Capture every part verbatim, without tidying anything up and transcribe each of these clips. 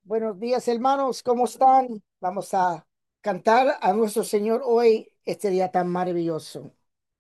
Buenos días, hermanos, ¿cómo están? Vamos a cantar a nuestro Señor hoy, este día tan maravilloso.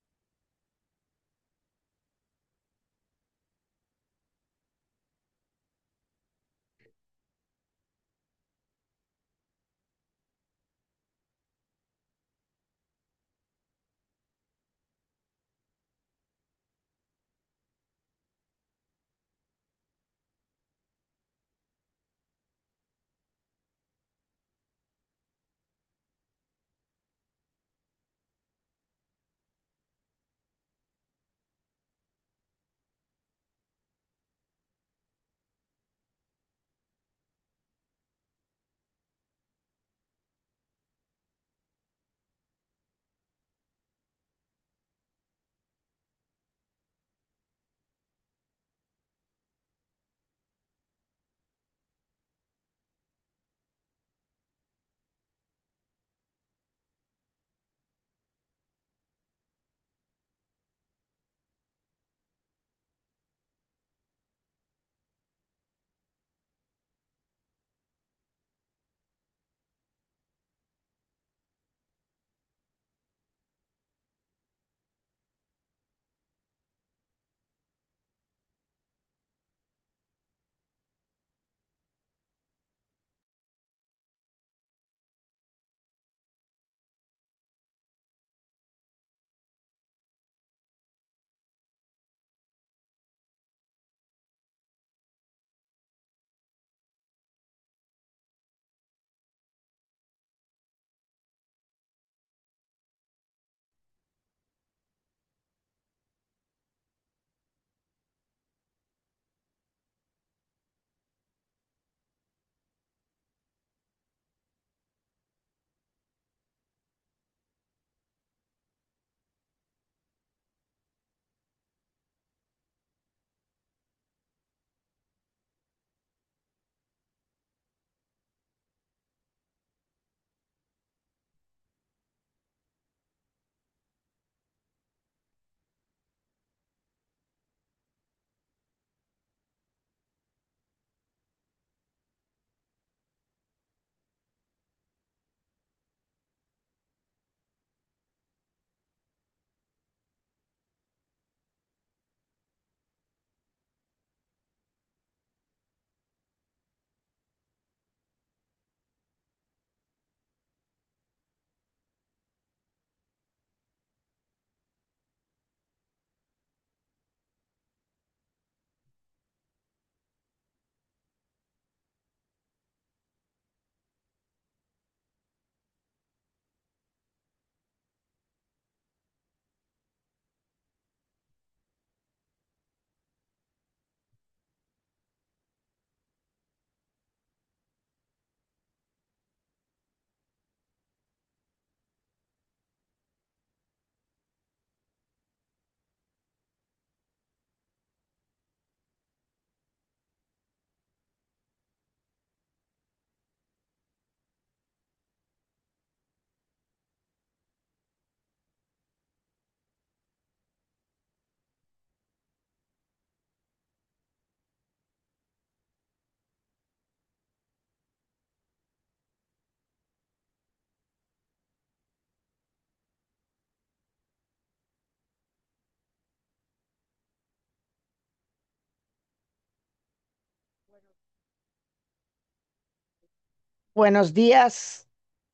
Buenos días,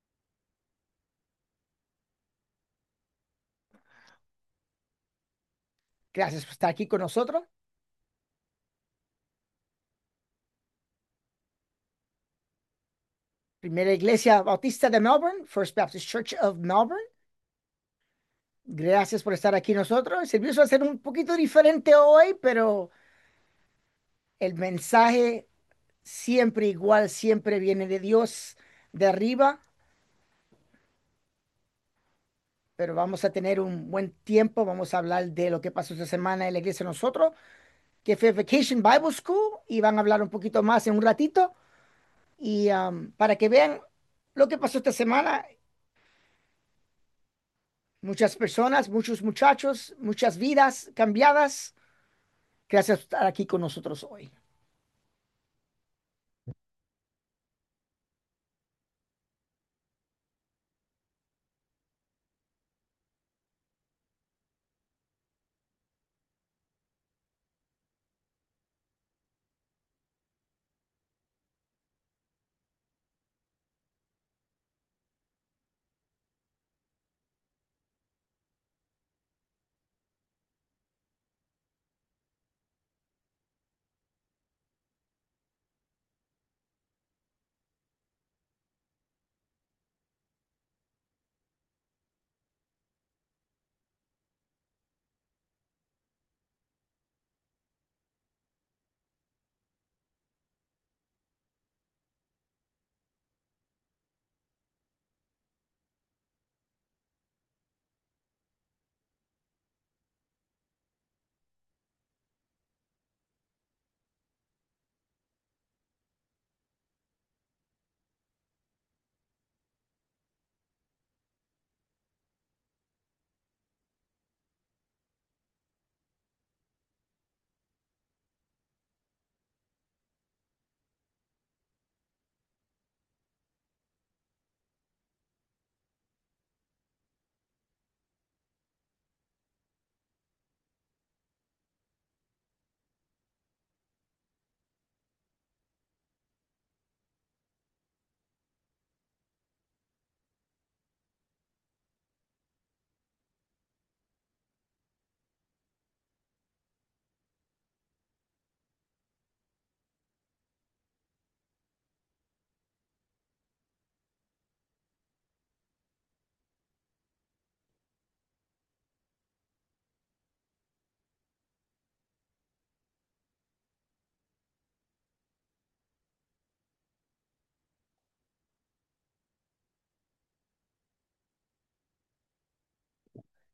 gracias por estar aquí con nosotros. Primera Iglesia Bautista de Melbourne, First Baptist Church of Melbourne. Gracias por estar aquí nosotros. El servicio va a ser un poquito diferente hoy, pero el mensaje siempre igual, siempre viene de Dios de arriba. Pero vamos a tener un buen tiempo. Vamos a hablar de lo que pasó esta semana en la iglesia de nosotros, que fue Vacation Bible School, y van a hablar un poquito más en un ratito. Y um, para que vean lo que pasó esta semana, muchas personas, muchos muchachos, muchas vidas cambiadas. Gracias por estar aquí con nosotros hoy.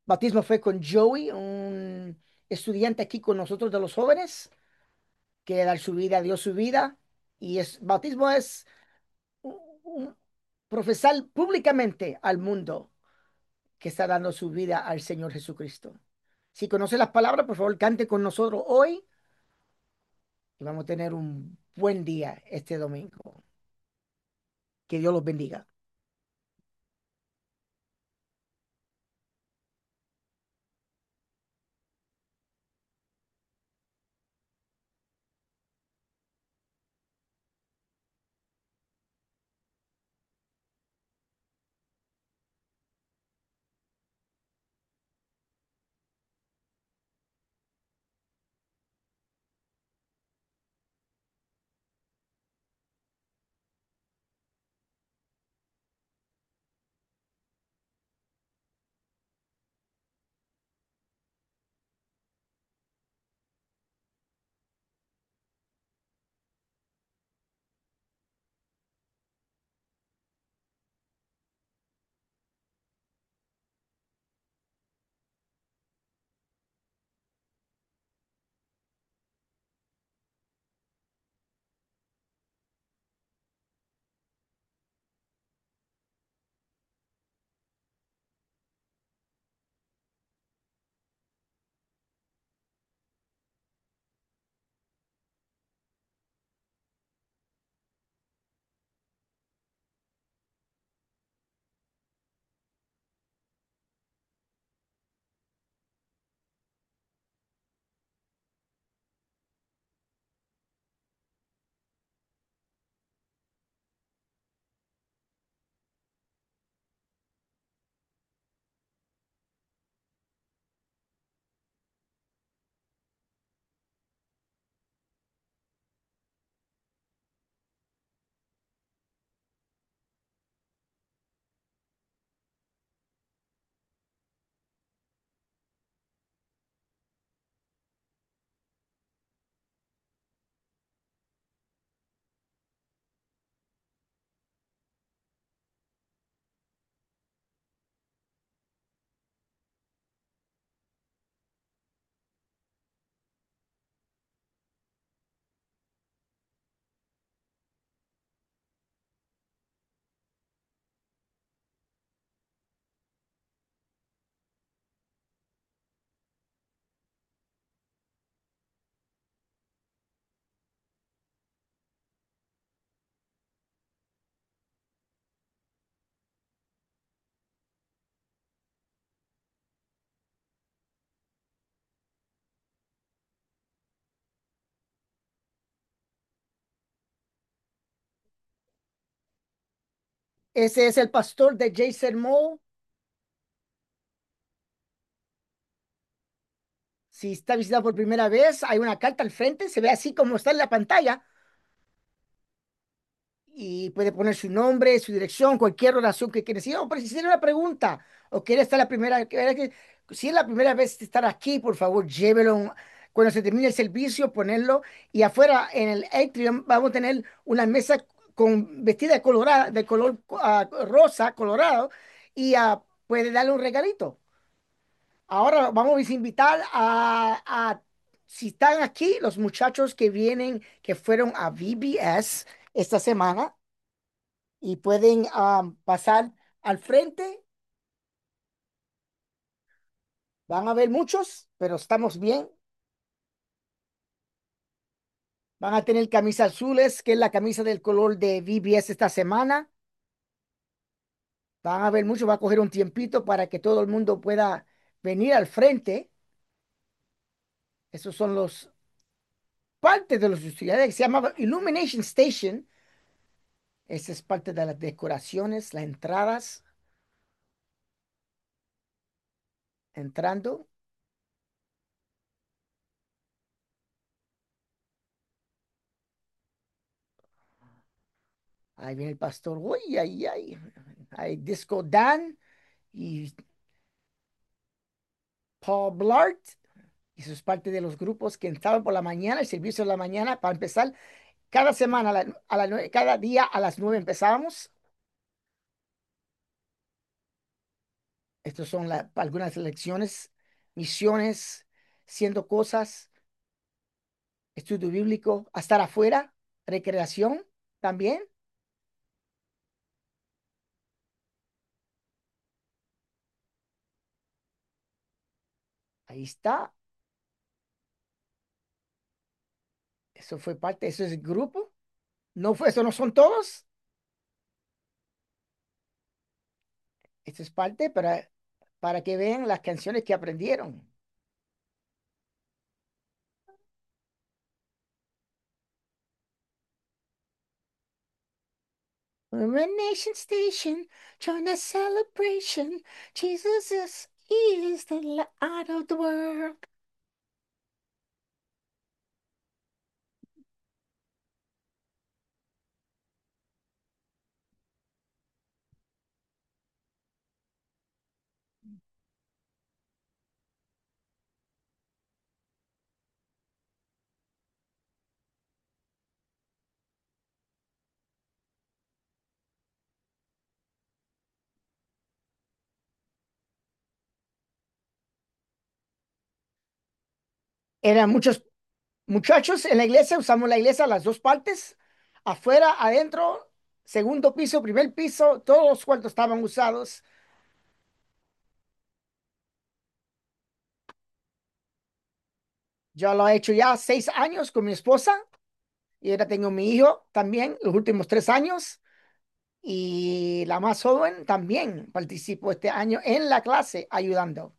bautismo fue con Joey, un estudiante aquí con nosotros de los jóvenes, que dar su vida, dio su vida. Y es, bautismo es un- un- profesar públicamente al mundo que está dando su vida al Señor Jesucristo. Si conoce las palabras, por favor, cante con nosotros hoy y vamos a tener un buen día este domingo. Que Dios los bendiga. Ese es el pastor de Jason Moore. Si está visitando por primera vez, hay una carta al frente, se ve así como está en la pantalla y puede poner su nombre, su dirección, cualquier oración que quiera decir. O pero si tiene una pregunta o quiere estar la primera, que- si es la primera vez de estar aquí, por favor, llévelo. Cuando se termine el servicio, ponerlo. Y afuera en el atrium vamos a tener una mesa con vestida de colorada, de color ah, rosa, colorado, y ah, puede darle un regalito. Ahora vamos a invitar a, a- si están aquí, los muchachos que vienen, que fueron a V B S esta semana y pueden ah, pasar al frente. Van a ver muchos, pero estamos bien. Van a tener camisas azules, que es la camisa del color de V B S esta semana. Van a ver muchos, va a coger un tiempito para que todo el mundo pueda venir al frente. Esos son los partes de los estudiantes que se llama Illumination Station. Esa es parte de las decoraciones, las entradas, entrando. Ahí viene el pastor. Uy, ay, ay. Hay Disco Dan y Paul Blart. Y eso es parte de los grupos que entraban por la mañana, el servicio de la mañana, para empezar cada semana, a la, a la nue- cada día a las nueve empezábamos. Estas son la- algunas lecciones, misiones, siendo cosas, estudio bíblico, a estar afuera, recreación también. Ahí está. Eso fue parte, eso es el grupo. No fue, eso no son todos. Esto es parte para, para que vean las canciones que aprendieron. We're a nation station, join a celebration. Jesus is, he is the light of the world. Eran muchos muchachos en la iglesia, usamos la iglesia, las dos partes, afuera, adentro, segundo piso, primer piso, todos los cuartos estaban usados. Yo lo he hecho ya seis años con mi esposa y ahora tengo mi hijo también, los últimos tres años. Y la más joven también participó este año en la clase ayudando.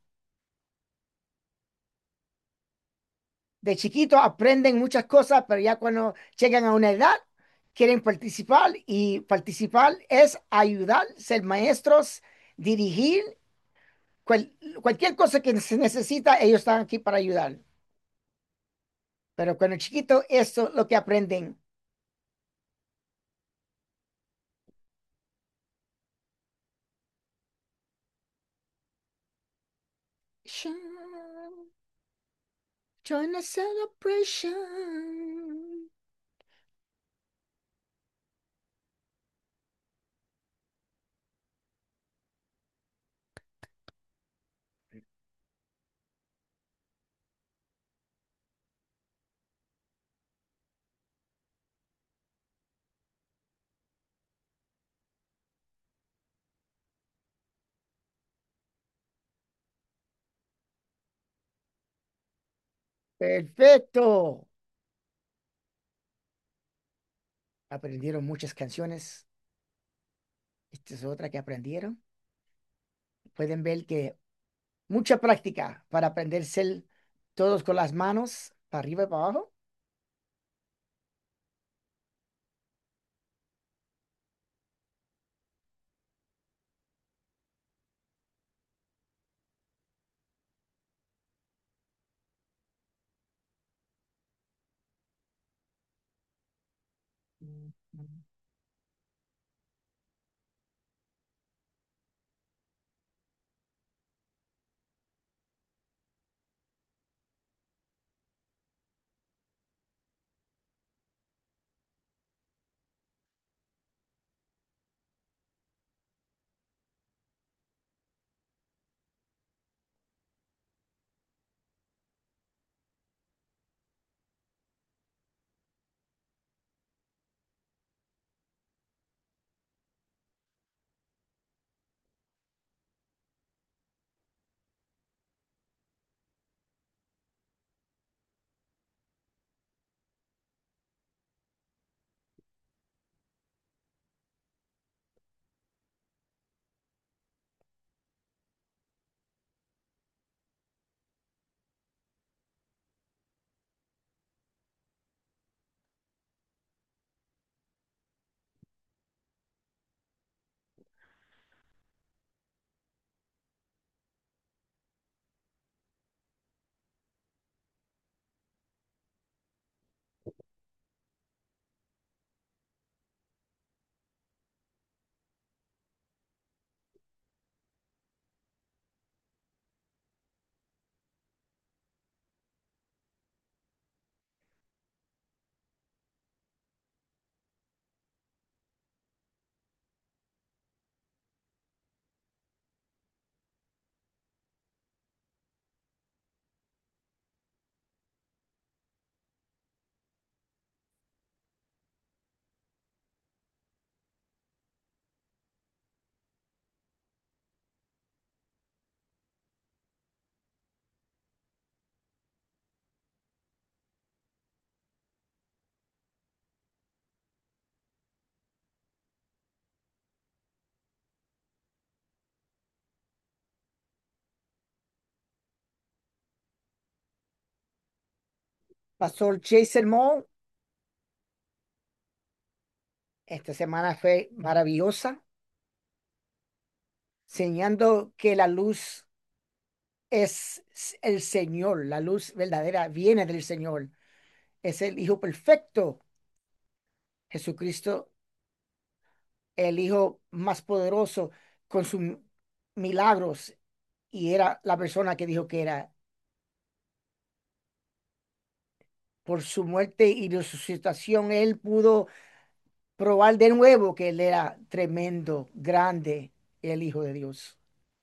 De chiquito aprenden muchas cosas, pero ya cuando llegan a una edad quieren participar y participar es ayudar, ser maestros, dirigir, cual- cualquier cosa que se necesita, ellos están aquí para ayudar. Pero cuando chiquito, eso es lo que aprenden. Join a celebration. Perfecto. Aprendieron muchas canciones. Esta es otra que aprendieron. Pueden ver que mucha práctica para aprenderse el- todos con las manos para arriba y para abajo. Pastor Jason Moore, esta semana fue maravillosa, enseñando que la luz es el Señor, la luz verdadera viene del Señor, es el Hijo perfecto, Jesucristo, el Hijo más poderoso con sus milagros, y era la persona que dijo que era. Por su muerte y resucitación, él pudo probar de nuevo que él era tremendo, grande, el Hijo de Dios.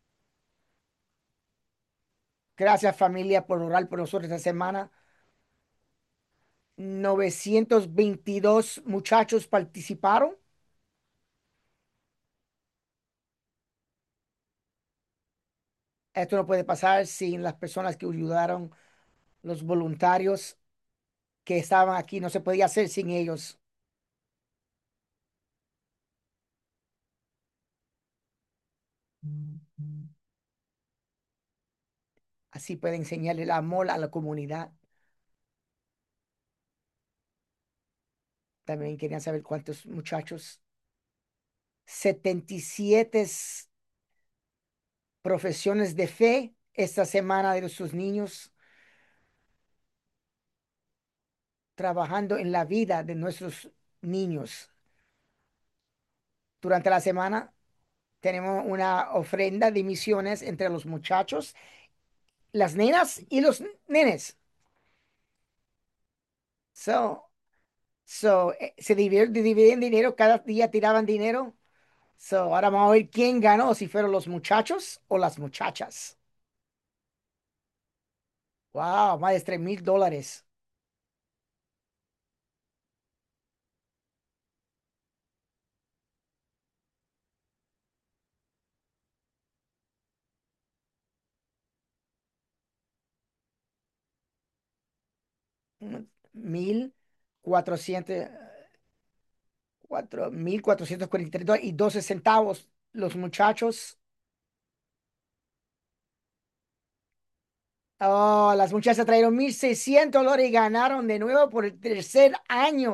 Gracias, familia, por orar por nosotros esta semana. Novecientos veintidós muchachos participaron. Esto no puede pasar sin las personas que ayudaron, los voluntarios que estaban aquí. No se podía hacer sin ellos. Así puede enseñarle el amor a la comunidad. También querían saber cuántos muchachos. Setenta y siete profesiones de fe esta semana de sus niños, trabajando en la vida de nuestros niños. Durante la semana tenemos una ofrenda de misiones entre los muchachos, las nenas y los nenes. So, so, eh, se dividen, dividen dinero, cada día tiraban dinero. So, ahora vamos a ver quién ganó, si fueron los muchachos o las muchachas. Wow, más de tres mil dólares. Mil cuatrocientos cuatro mil cuatrocientos cuarenta y tres dólares y doce centavos. Los muchachos, oh, las muchachas trajeron mil seiscientos dólares y ganaron de nuevo por el tercer año.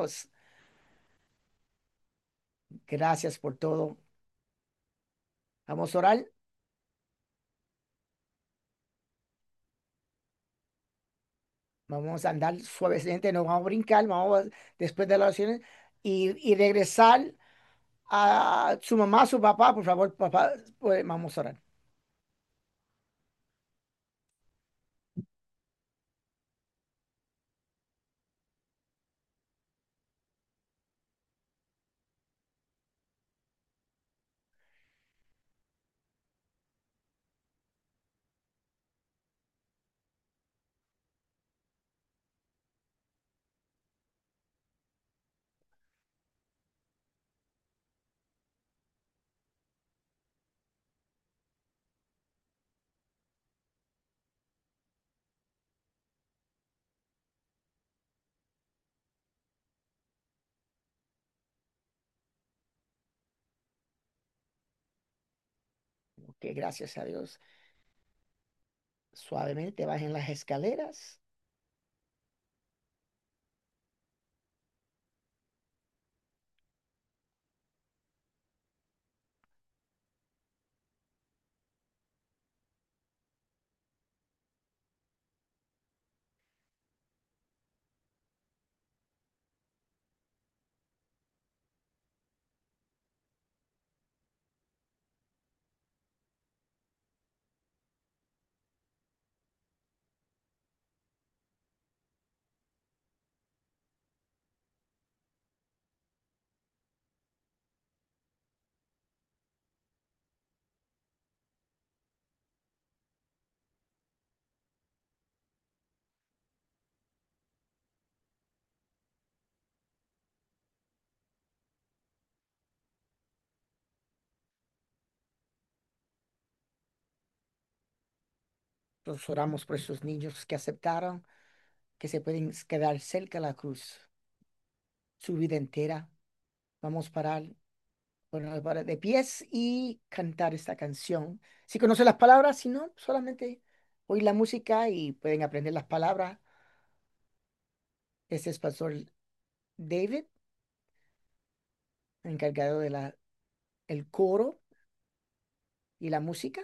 Gracias por todo. Vamos a orar. Vamos a andar suavemente, no vamos a brincar, vamos a- después de las oraciones y, y regresar a su mamá, su papá, por favor, papá, pues, vamos a orar. Ok, gracias a Dios. Suavemente bajen las escaleras. Nos oramos por esos niños que aceptaron que se pueden quedar cerca de la cruz su vida entera. Vamos a parar, bueno, parar de pies y cantar esta canción. Si conocen las palabras, si no, solamente oír la música y pueden aprender las palabras. Ese es Pastor David, encargado de la, el coro y la música.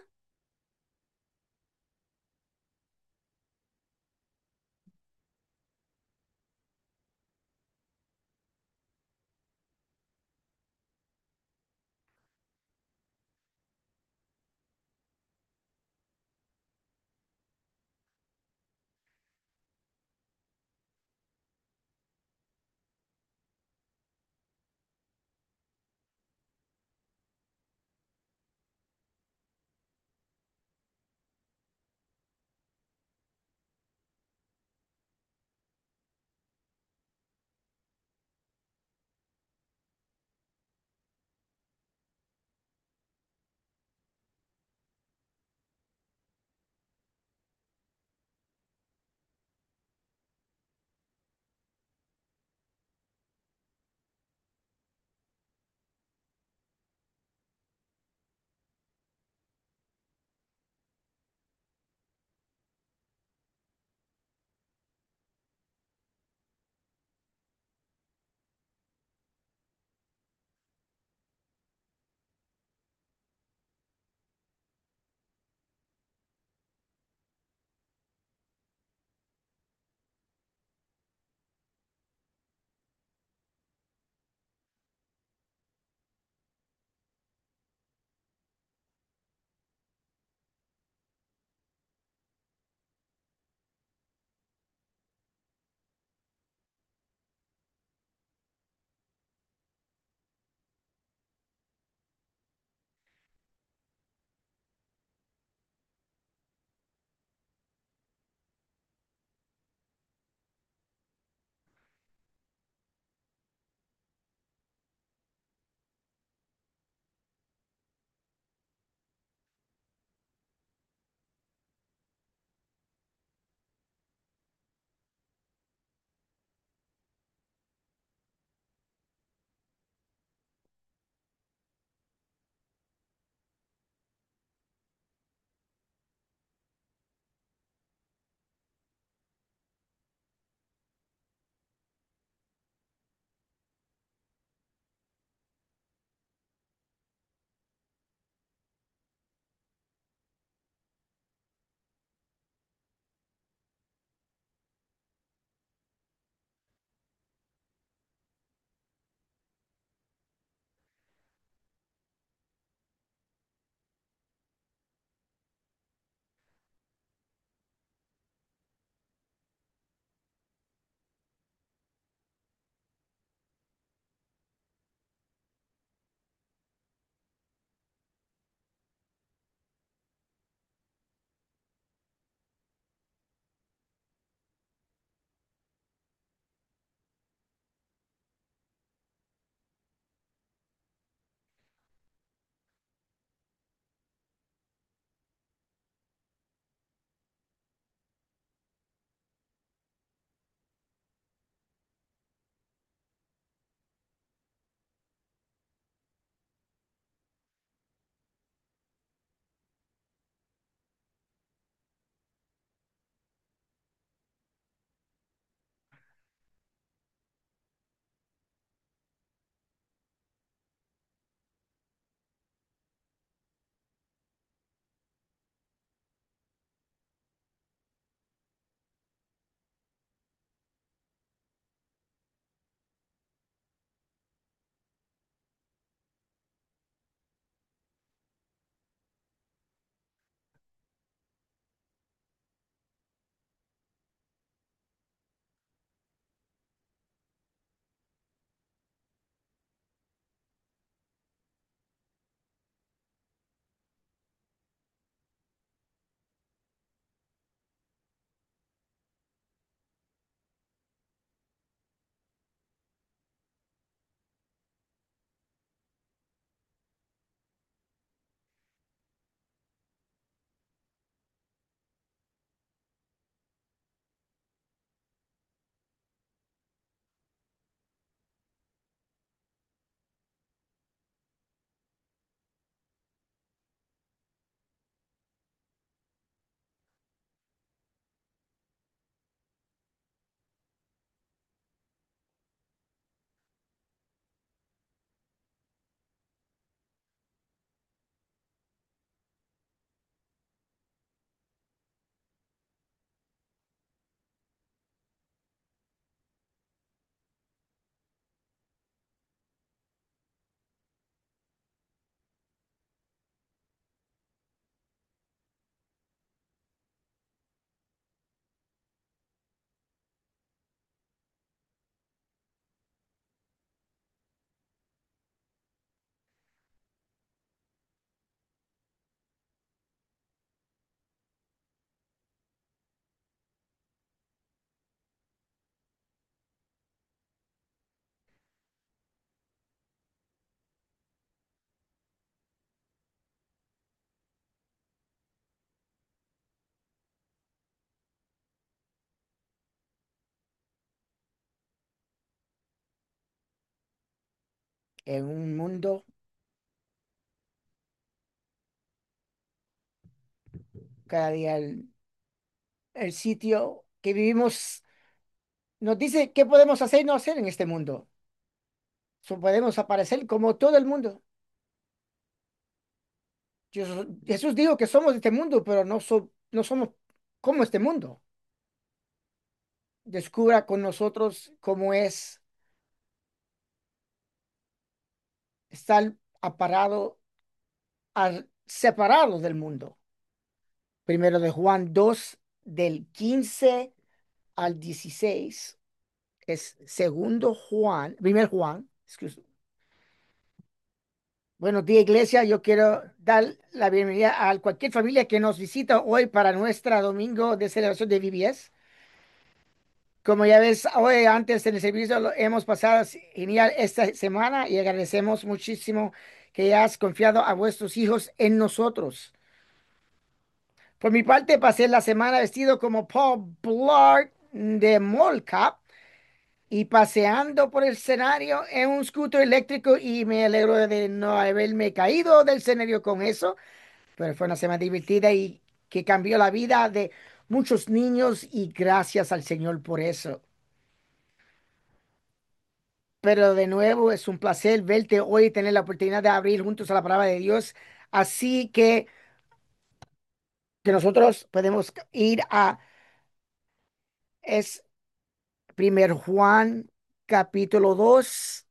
en un mundo, cada día el, el sitio que vivimos nos dice qué podemos hacer y no hacer en este mundo. So, podemos aparecer como todo el mundo. Jesús, Jesús dijo que somos de este mundo, pero no, so- no somos como este mundo. Descubra con nosotros cómo es estar aparado, al- separado del mundo. Primero de Juan dos del quince al dieciséis. Es segundo Juan, primer Juan. excuse- Buenos días, iglesia. Yo quiero dar la bienvenida a cualquier familia que nos visita hoy para nuestra domingo de celebración de V B S. Como ya ves, hoy antes en el servicio lo hemos pasado genial esta semana y agradecemos muchísimo que has confiado a vuestros hijos en nosotros. Por mi parte, pasé la semana vestido como Paul Blart de Mall Cop y paseando por el escenario en un scooter eléctrico y me alegro de no haberme caído del escenario con eso, pero fue una semana divertida y que cambió la vida de muchos niños y gracias al Señor por eso. Pero de nuevo es un placer verte hoy y tener la oportunidad de abrir juntos a la palabra de Dios. Así que, que nosotros podemos ir a, es primer Juan capítulo dos.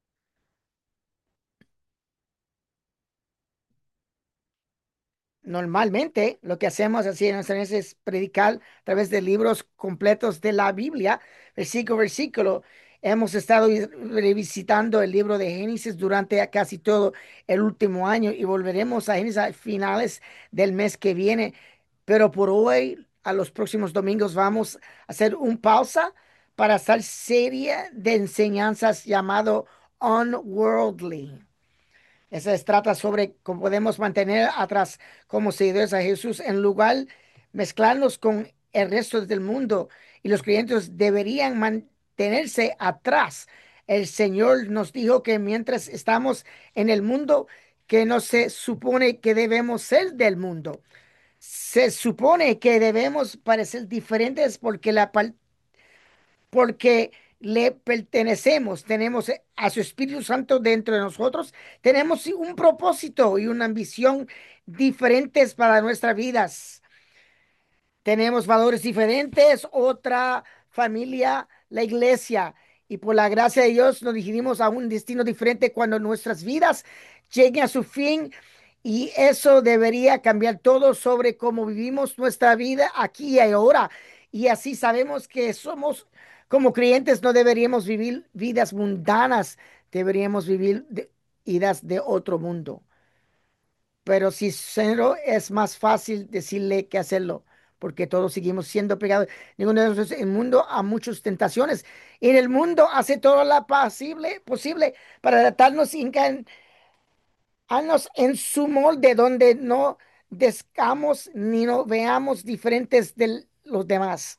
Normalmente lo que hacemos así en nuestra iglesia es predicar a través de libros completos de la Biblia, versículo a versículo. Hemos estado i- revisitando el libro de Génesis durante casi todo el último año y volveremos a Génesis a finales del mes que viene. Pero por hoy, a los próximos domingos, vamos a hacer un pausa para esta serie de enseñanzas llamado Unworldly. Esa se trata sobre cómo podemos mantener atrás como seguidores a Jesús en lugar mezclarnos con el resto del mundo y los creyentes deberían mantenerse atrás. El Señor nos dijo que mientras estamos en el mundo, que no se supone que debemos ser del mundo. Se supone que debemos parecer diferentes porque la, porque le pertenecemos, tenemos a su Espíritu Santo dentro de nosotros, tenemos un propósito y una ambición diferentes para nuestras vidas. Tenemos valores diferentes, otra familia, la iglesia. Y por la gracia de Dios nos dirigimos a un destino diferente cuando nuestras vidas lleguen a su fin. Y eso debería cambiar todo sobre cómo vivimos nuestra vida aquí y ahora. Y así sabemos que somos, como creyentes, no deberíamos vivir vidas mundanas, deberíamos vivir de- vidas de otro mundo. Pero si cero es más fácil decirle que hacerlo, porque todos seguimos siendo pegados. Ninguno de nosotros en el mundo a muchas tentaciones. Y en el mundo hace todo lo posible, posible para adaptarnos y encajarnos en su molde, donde no descamos ni nos veamos diferentes de los demás.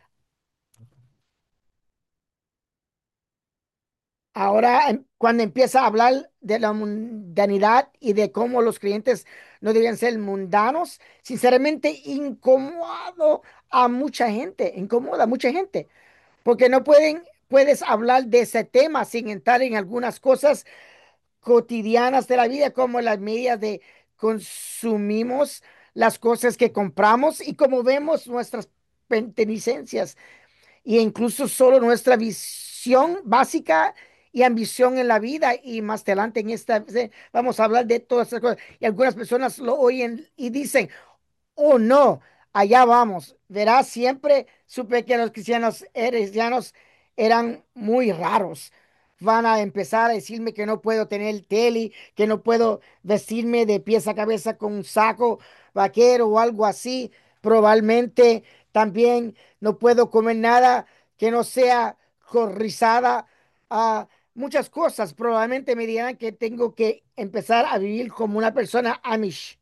Ahora, em- cuando empieza a hablar de la mundanidad y de cómo los creyentes no deben ser mundanos, sinceramente incomodo a mucha gente, incomoda a mucha gente, porque no pueden, puedes hablar de ese tema sin entrar en algunas cosas cotidianas de la vida, como las medidas de consumimos, las cosas que compramos y cómo vemos nuestras pertenencias y incluso solo nuestra visión básica y ambición en la vida. Y más adelante en esta, eh, vamos a hablar de todas esas cosas. Y algunas personas lo oyen y dicen, oh no, allá vamos. Verás, siempre supe que los cristianos heresianos eran muy raros. Van a empezar a decirme que no puedo tener tele, que no puedo vestirme de pies a cabeza con un saco vaquero o algo así. Probablemente también no puedo comer nada que no sea con rizada. Ah, muchas cosas. Probablemente me dirán que tengo que empezar a vivir como una persona Amish.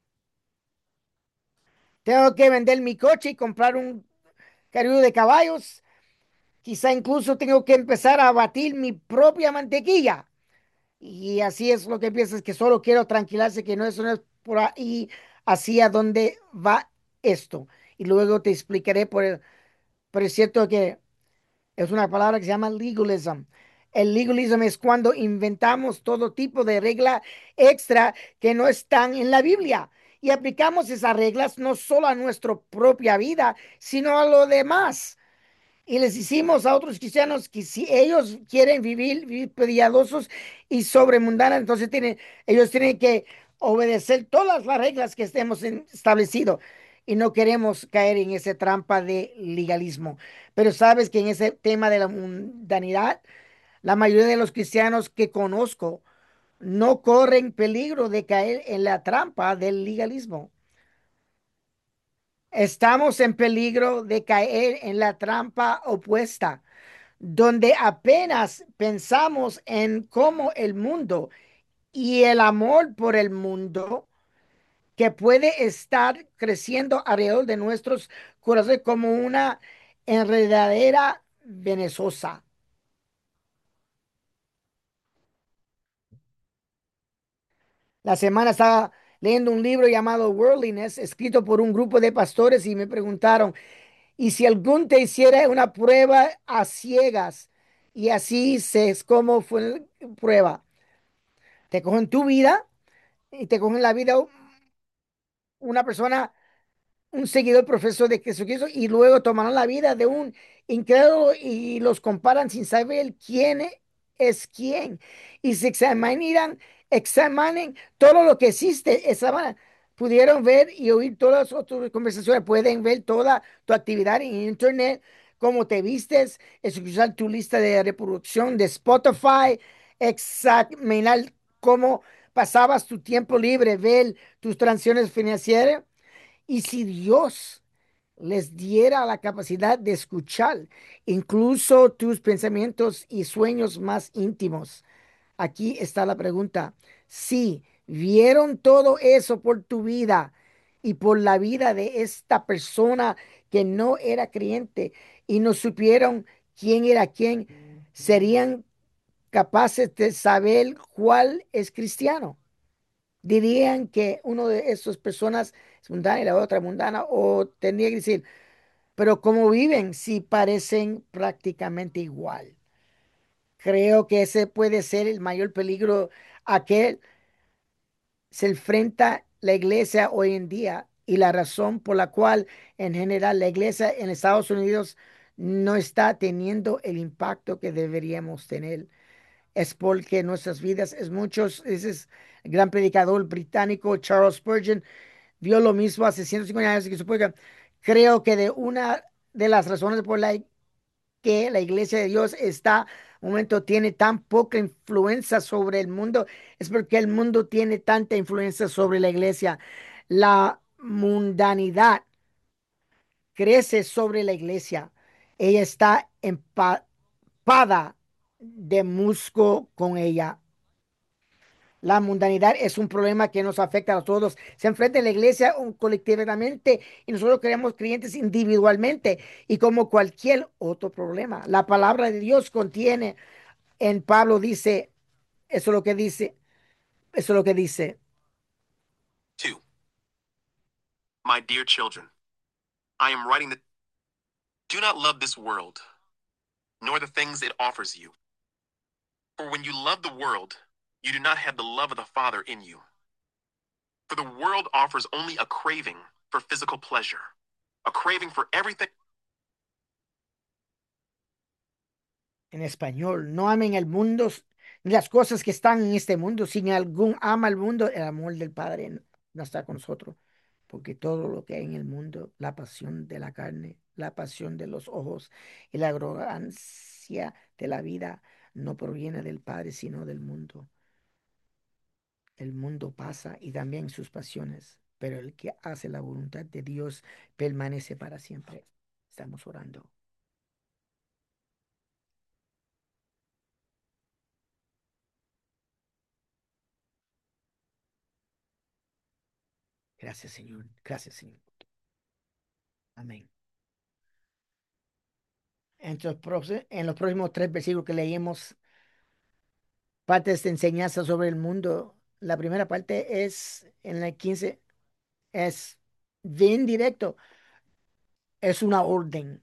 Tengo que vender mi coche y comprar un carril de caballos. Quizá incluso tengo que empezar a batir mi propia mantequilla. Y así es lo que piensas, que solo quiero tranquilizarse, que no, eso no es por ahí, así a dónde va esto. Y luego te explicaré, por el, pero es cierto que es una palabra que se llama legalism. El legalism es cuando inventamos todo tipo de regla extra que no están en la Biblia. Y aplicamos esas reglas no solo a nuestra propia vida, sino a lo demás. Y les hicimos a otros cristianos que si ellos quieren vivir, vivir piadosos y sobremundanos, entonces tienen, ellos tienen que obedecer todas las reglas que estemos en- establecido. Y no queremos caer en esa trampa de legalismo. Pero sabes que en ese tema de la mundanidad, la mayoría de los cristianos que conozco no corren peligro de caer en la trampa del legalismo. Estamos en peligro de caer en la trampa opuesta, donde apenas pensamos en cómo el mundo y el amor por el mundo que puede estar creciendo alrededor de nuestros corazones como una enredadera venenosa. La semana estaba leyendo un libro llamado Worldliness, escrito por un grupo de pastores, y me preguntaron, ¿y si algún te hiciera una prueba a ciegas? Y así se es como fue la prueba. Te cogen tu vida y te cogen la vida una persona, un seguidor profesor de Jesucristo, y luego tomarán la vida de un incrédulo y los comparan sin saber quién es quién. Y se examinan, examinen todo lo que existe, examinan. Pudieron ver y oír todas las otras conversaciones, pueden ver toda tu actividad en internet, cómo te vistes, escuchar tu lista de reproducción de Spotify, examinar cómo pasabas tu tiempo libre, ver tus transacciones financieras. Y si Dios les diera la capacidad de escuchar incluso tus pensamientos y sueños más íntimos, aquí está la pregunta. Si vieron todo eso por tu vida y por la vida de esta persona que no era creyente y no supieron quién era quién, serían capaces de saber cuál es cristiano. Dirían que uno de esas personas es mundana y la otra mundana, o tendría que decir, pero cómo viven si parecen prácticamente igual. Creo que ese puede ser el mayor peligro a que se enfrenta la iglesia hoy en día, y la razón por la cual en general la iglesia en Estados Unidos no está teniendo el impacto que deberíamos tener. Es porque nuestras vidas es muchos, ese es el gran predicador británico Charles Spurgeon vio lo mismo hace ciento cincuenta años que supongo. Creo que de una de las razones por la que la iglesia de Dios está, un momento, tiene tan poca influencia sobre el mundo, es porque el mundo tiene tanta influencia sobre la iglesia. La mundanidad crece sobre la iglesia. Ella está empapada de musgo con ella. La mundanidad es un problema que nos afecta a todos. Se enfrenta en la iglesia um, colectivamente, y nosotros creamos creyentes individualmente y como cualquier otro problema. La palabra de Dios contiene, en Pablo dice, eso es lo que dice, eso es lo que dice. Two, my dear children, I am writing that do not love this world, nor the things it offers you. For when you love the world, you do not have the love of the Father in you. For the world offers only a craving for physical pleasure, a craving for everything. En español, no amen el mundo ni las cosas que están en este mundo. Si algún ama el mundo, el amor del Padre no no está con nosotros. Porque todo lo que hay en el mundo, la pasión de la carne, la pasión de los ojos y la arrogancia de la vida, no proviene del Padre, sino del mundo. El mundo pasa y también sus pasiones, pero el que hace la voluntad de Dios permanece para siempre. Estamos orando. Gracias, Señor. Gracias, Señor. Amén. En los, próximos, en los próximos tres versículos que leímos, partes de enseñanza sobre el mundo. La primera parte es en la quince, es bien directo, es una orden.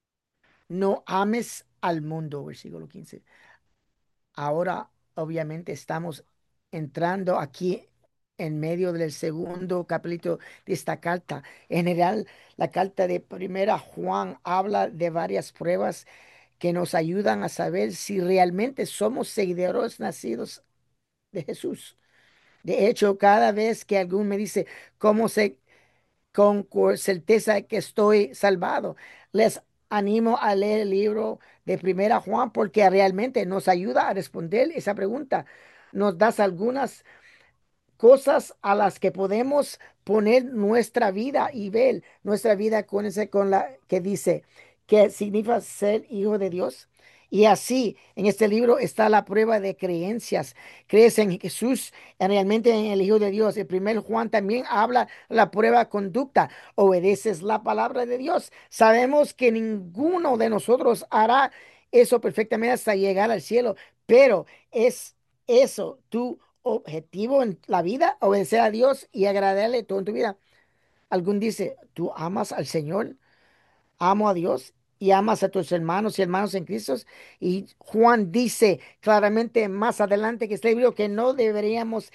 No ames al mundo, versículo quince. Ahora, obviamente, estamos entrando aquí en medio del segundo capítulo de esta carta. En general, la carta de Primera Juan habla de varias pruebas que nos ayudan a saber si realmente somos seguidores nacidos de Jesús. De hecho, cada vez que alguien me dice cómo sé con cu- certeza que estoy salvado, les animo a leer el libro de Primera Juan porque realmente nos ayuda a responder esa pregunta. Nos das algunas cosas a las que podemos poner nuestra vida y ver nuestra vida con ese, con la que dice que significa ser hijo de Dios. Y así, en este libro está la prueba de creencias. Crees en Jesús, en realmente en el Hijo de Dios. El primer Juan también habla la prueba de conducta. Obedeces la palabra de Dios. Sabemos que ninguno de nosotros hará eso perfectamente hasta llegar al cielo, pero es eso, tu objetivo en la vida, obedecer a Dios y agradarle todo en tu vida. Algún dice, ¿tú amas al Señor? Amo a Dios y amas a tus hermanos y hermanos en Cristo. Y Juan dice claramente más adelante que este libro que no deberíamos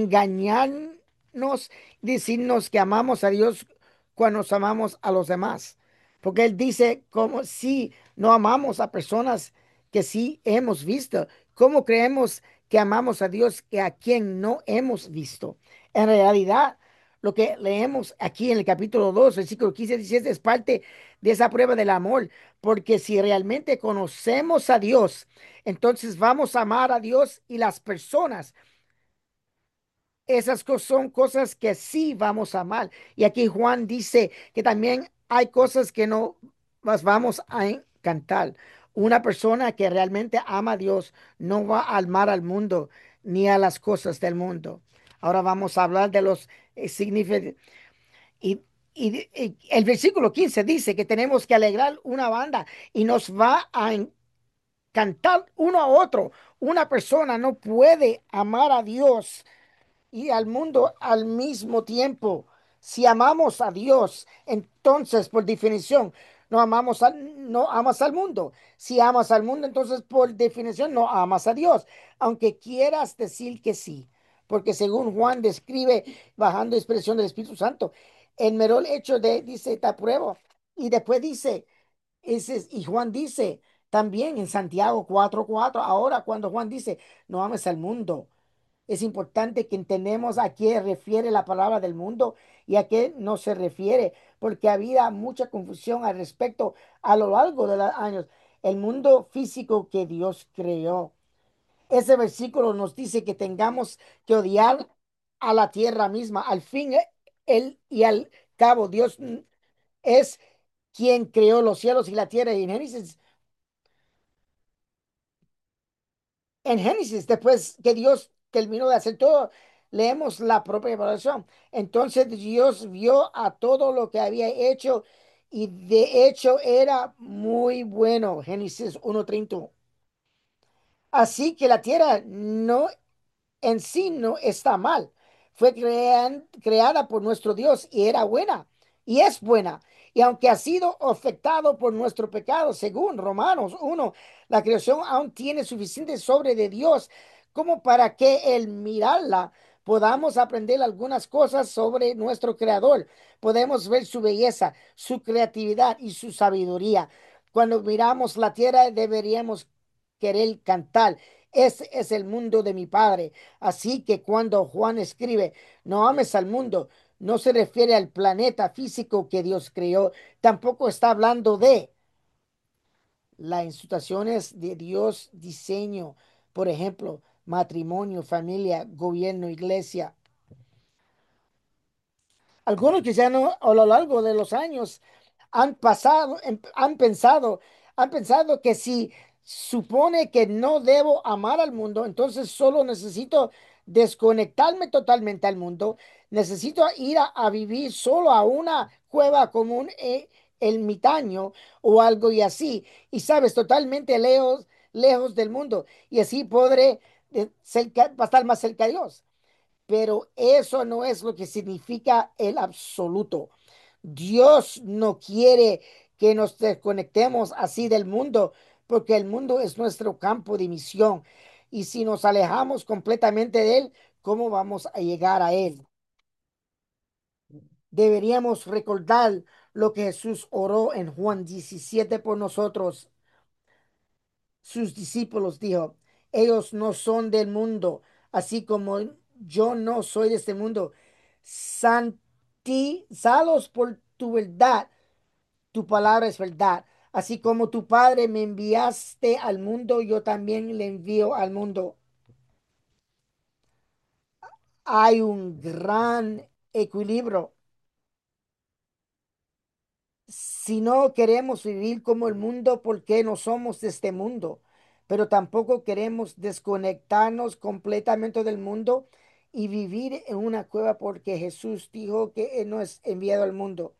engañarnos, decirnos que amamos a Dios cuando nos amamos a los demás. Porque él dice como si no amamos a personas que sí hemos visto, ¿cómo creemos que amamos a Dios que a quien no hemos visto? En realidad, lo que leemos aquí en el capítulo dos versículo quince y diecisiete es parte de esa prueba del amor, porque si realmente conocemos a Dios, entonces vamos a amar a Dios y las personas. Esas cosas son cosas que sí vamos a amar. Y aquí Juan dice que también hay cosas que no las vamos a encantar. Una persona que realmente ama a Dios no va a amar al mundo ni a las cosas del mundo. Ahora vamos a hablar de los eh, significados. Y, y- y el versículo quince dice que tenemos que alegrar una banda y nos va a encantar uno a otro. Una persona no puede amar a Dios y al mundo al mismo tiempo. Si amamos a Dios, entonces por definición no amamos al, no amas al mundo. Si amas al mundo, entonces por definición no amas a Dios, aunque quieras decir que sí, porque según Juan describe bajando expresión del Espíritu Santo, el mero hecho de dice te apruebo y después dice ese, y Juan dice también en Santiago cuatro cuatro ahora cuando Juan dice no ames al mundo, es importante que entendamos a qué refiere la palabra del mundo y a qué no se refiere, porque había mucha confusión al respecto a lo largo de los años. El mundo físico que Dios creó. Ese versículo nos dice que tengamos que odiar a la tierra misma. Al fin, eh, él y al cabo, Dios mm, es quien creó los cielos y la tierra. Y en Génesis En Génesis, después que Dios terminó de hacer todo, leemos la propia evaluación. Entonces Dios vio a todo lo que había hecho y de hecho era muy bueno. Génesis uno treinta. Así que la tierra no en sí no está mal. Fue crean- creada por nuestro Dios y era buena y es buena. Y aunque ha sido afectado por nuestro pecado, según Romanos uno, la creación aún tiene suficiente sobre de Dios como para que el mirarla podamos aprender algunas cosas sobre nuestro creador. Podemos ver su belleza, su creatividad y su sabiduría. Cuando miramos la tierra deberíamos querer cantar. Ese es el mundo de mi Padre. Así que cuando Juan escribe, no ames al mundo, no se refiere al planeta físico que Dios creó, tampoco está hablando de las instituciones de Dios, diseño, por ejemplo, matrimonio, familia, gobierno, iglesia. Algunos cristianos a lo largo de los años han pasado, em- han pensado, han pensado que si supone que no debo amar al mundo, entonces solo necesito desconectarme totalmente al mundo, necesito ir a, a vivir solo a una cueva como un eh, ermitaño o algo y así, y sabes, totalmente lejos, lejos del mundo, y así podré de cerca, va a estar más cerca de Dios. Pero eso no es lo que significa el absoluto. Dios no quiere que nos desconectemos así del mundo, porque el mundo es nuestro campo de misión. Y si nos alejamos completamente de él, ¿cómo vamos a llegar a él? Deberíamos recordar lo que Jesús oró en Juan diecisiete por nosotros. Sus discípulos dijo, ellos no son del mundo, así como yo no soy de este mundo. Santizados por tu verdad, tu palabra es verdad. Así como tu Padre me enviaste al mundo, yo también le envío al mundo. Hay un gran equilibrio. Si no queremos vivir como el mundo, porque no somos de este mundo, pero tampoco queremos desconectarnos completamente del mundo y vivir en una cueva porque Jesús dijo que Él no es enviado al mundo.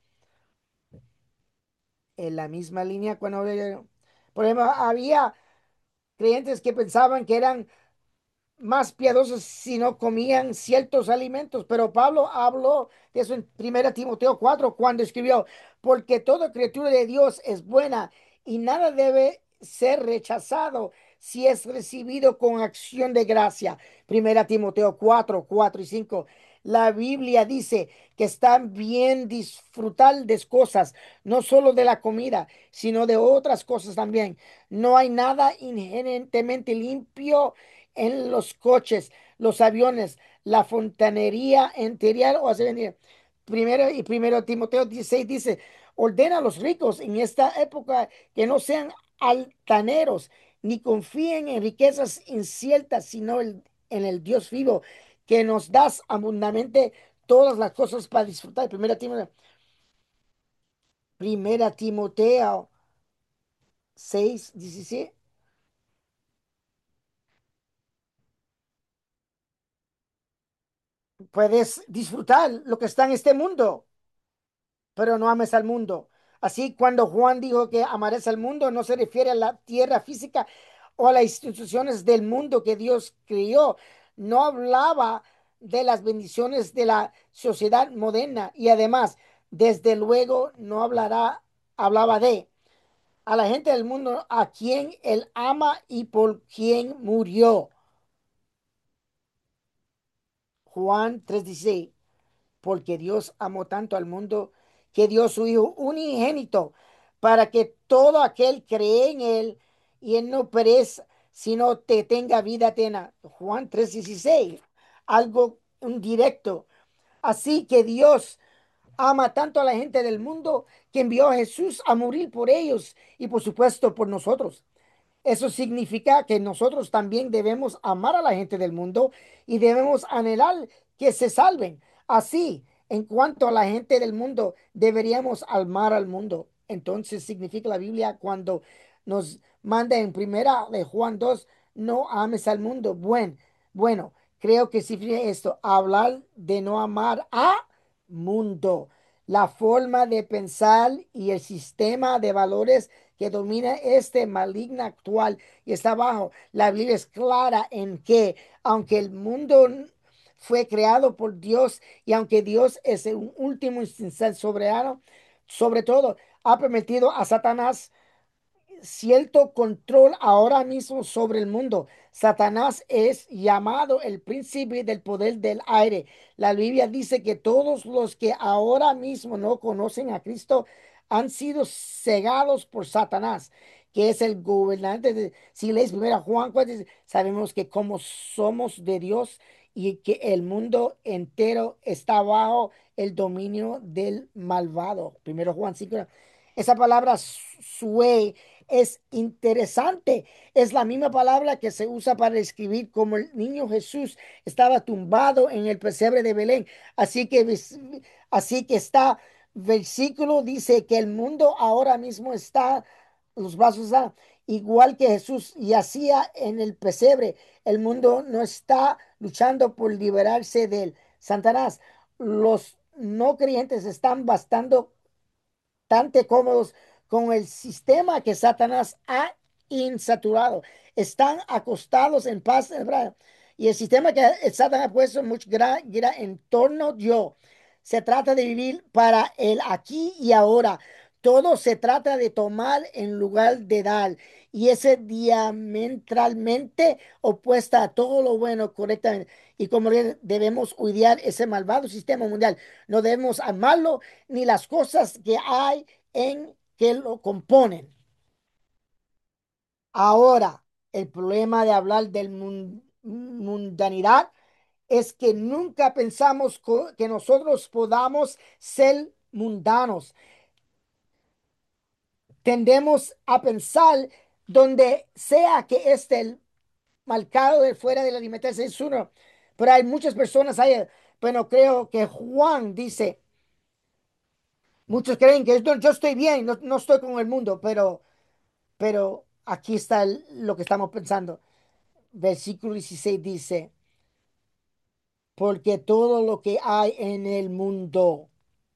En la misma línea, cuando, por ejemplo, había creyentes que pensaban que eran más piadosos si no comían ciertos alimentos. Pero Pablo habló de eso en primera Timoteo cuatro cuando escribió, porque toda criatura de Dios es buena y nada debe ser rechazado si es recibido con acción de gracia. Primera Timoteo cuatro cuatro y cinco. La Biblia dice que está bien disfrutar de cosas, no solo de la comida, sino de otras cosas también. No hay nada inherentemente limpio en los coches, los aviones, la fontanería interior o hacer venir. Primero y primero Timoteo dieciséis dice, ordena a los ricos en esta época que no sean altaneros, ni confíen en riquezas inciertas, sino el- en el Dios vivo, que nos das abundantemente todas las cosas para disfrutar. Primera Timoteo, primera Timoteo seis diecisiete. Puedes disfrutar lo que está en este mundo, pero no ames al mundo. Así, cuando Juan dijo que amarás al mundo, no se refiere a la tierra física o a las instituciones del mundo que Dios creó. No hablaba de las bendiciones de la sociedad moderna y además, desde luego, no hablará, hablaba de a la gente del mundo a quien él ama y por quien murió. Juan tres dieciséis. Porque Dios amó tanto al mundo que dio su Hijo unigénito para que todo aquel cree en Él y Él no perezca, sino te tenga vida eterna. Juan tres dieciséis, algo un directo. Así que Dios ama tanto a la gente del mundo que envió a Jesús a morir por ellos y por supuesto por nosotros. Eso significa que nosotros también debemos amar a la gente del mundo y debemos anhelar que se salven. Así, en cuanto a la gente del mundo, deberíamos amar al mundo. Entonces significa la Biblia cuando nos manda en primera de Juan dos, no ames al mundo. Bueno, bueno, creo que significa esto, hablar de no amar a mundo. La forma de pensar y el sistema de valores que domina este maligno actual y está abajo. La Biblia es clara en que aunque el mundo fue creado por Dios y aunque Dios es un último instancia soberano, sobre todo ha permitido a Satanás cierto control ahora mismo sobre el mundo. Satanás es llamado el príncipe del poder del aire. La Biblia dice que todos los que ahora mismo no conocen a Cristo han sido cegados por Satanás, que es el gobernante de, si lees primero Juan cuatro, sabemos que como somos de Dios y que el mundo entero está bajo el dominio del malvado. Primero Juan cinco. Esa palabra sue es interesante. Es la misma palabra que se usa para escribir como el niño Jesús estaba tumbado en el pesebre de Belén. Así que, así que está, versículo dice que el mundo ahora mismo está, los brazos están, igual que Jesús yacía en el pesebre. El mundo no está luchando por liberarse de él. Satanás, los no creyentes están bastante cómodos con el sistema que Satanás ha insaturado. Están acostados en paz. Y el sistema que Satan ha puesto mucho gira, gira en torno yo. Se trata de vivir para el aquí y ahora. Todo se trata de tomar en lugar de dar. Y ese diametralmente opuesta a todo lo bueno correctamente. Y como debemos odiar ese malvado sistema mundial, no debemos amarlo ni las cosas que hay en que lo componen. Ahora, el problema de hablar del mun- mundanidad es que nunca pensamos co- que nosotros podamos ser mundanos. Tendemos a pensar donde sea que esté el marcado de fuera de la alimentación es uno. Pero hay muchas personas ahí. Bueno, creo que Juan dice, muchos creen que yo, yo estoy bien, no, no estoy con el mundo, pero, pero aquí está el- lo que estamos pensando. Versículo dieciséis dice, porque todo lo que hay en el mundo,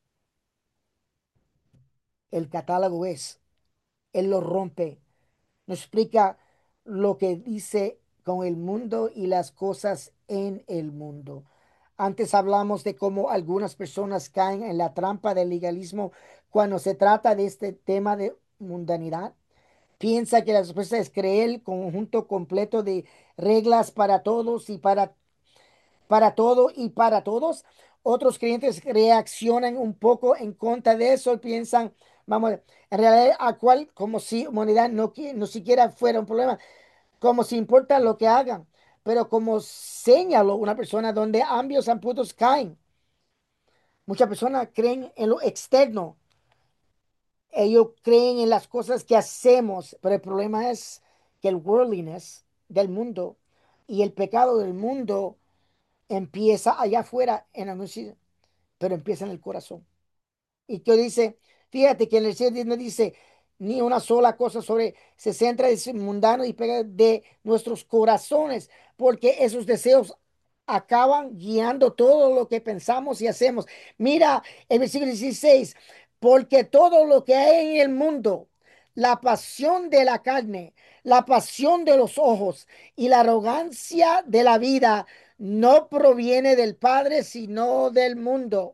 el catálogo es, él lo rompe, nos explica lo que dice con el mundo y las cosas en el mundo. Antes hablamos de cómo algunas personas caen en la trampa del legalismo cuando se trata de este tema de mundanidad. Piensa que la respuesta es creer el conjunto completo de reglas para todos y para para todo y para todos. Otros creyentes reaccionan un poco en contra de eso y piensan, vamos, en realidad, a cual, como si humanidad no, qui- no siquiera fuera un problema, como si importa lo que hagan, pero como señaló una persona donde ambos puntos caen. Muchas personas creen en lo externo, ellos creen en las cosas que hacemos, pero el problema es que el worldliness del mundo y el pecado del mundo empieza allá afuera en anuncios, pero empieza en el corazón. Y que dice, fíjate que en el cielo no dice ni una sola cosa sobre, se centra en ese mundano y pega de nuestros corazones, porque esos deseos acaban guiando todo lo que pensamos y hacemos. Mira el versículo dieciséis, porque todo lo que hay en el mundo, la pasión de la carne, la pasión de los ojos y la arrogancia de la vida no proviene del Padre, sino del mundo.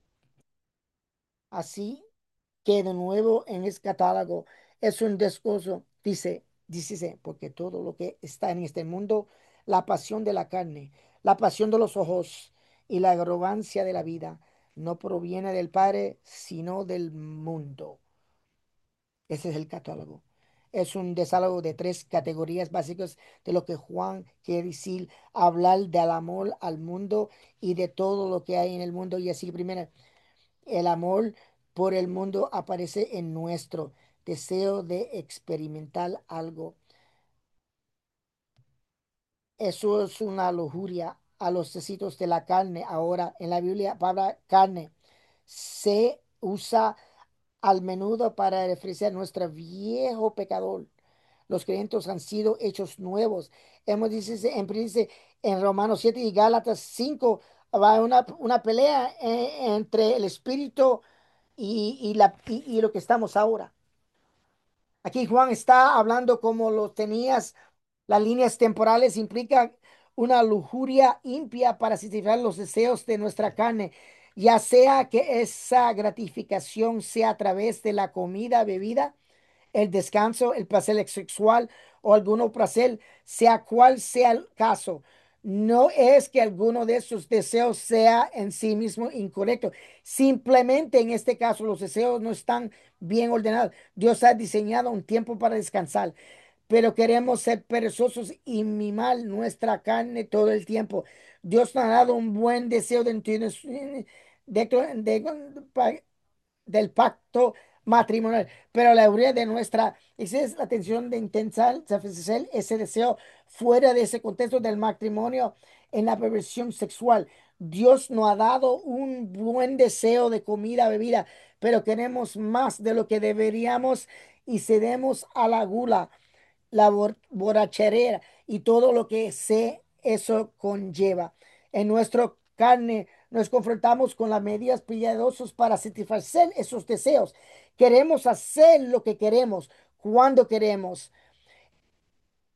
Así que de nuevo en ese catálogo es un desgozo, dice, dice, porque todo lo que está en este mundo, la pasión de la carne, la pasión de los ojos y la arrogancia de la vida, no proviene del Padre, sino del mundo. Ese es el catálogo. Es un desalogo de tres categorías básicas de lo que Juan quiere decir, hablar del amor al mundo y de todo lo que hay en el mundo. Y así, primero, el amor por el mundo aparece en nuestro deseo de experimentar algo. Eso es una lujuria a los deseos de la carne. Ahora, en la Biblia, la palabra carne se usa al menudo para referirse a nuestro viejo pecador. Los creyentes han sido hechos nuevos. Hemos dice en, dice, en Romanos siete y Gálatas cinco va una, una pelea eh, entre el espíritu y, y, la, y, y lo que estamos ahora. Aquí Juan está hablando como lo tenías, las líneas temporales implica una lujuria impia para satisfacer los deseos de nuestra carne, ya sea que esa gratificación sea a través de la comida, bebida, el descanso, el placer sexual o alguno placer, sea cual sea el caso. No es que alguno de esos deseos sea en sí mismo incorrecto. Simplemente en este caso los deseos no están bien ordenados. Dios ha diseñado un tiempo para descansar, pero queremos ser perezosos y mimar nuestra carne todo el tiempo. Dios nos ha dado un buen deseo de, de, de, de, del pacto matrimonial, pero la mayoría de nuestra, esa es la tensión de intentar satisfacer ese deseo fuera de ese contexto del matrimonio en la perversión sexual. Dios nos ha dado un buen deseo de comida, bebida, pero queremos más de lo que deberíamos y cedemos a la gula, la bor- borrachera y todo lo que se eso conlleva. En nuestra carne nos confrontamos con las medidas piadosas para satisfacer esos deseos. Queremos hacer lo que queremos, cuando queremos.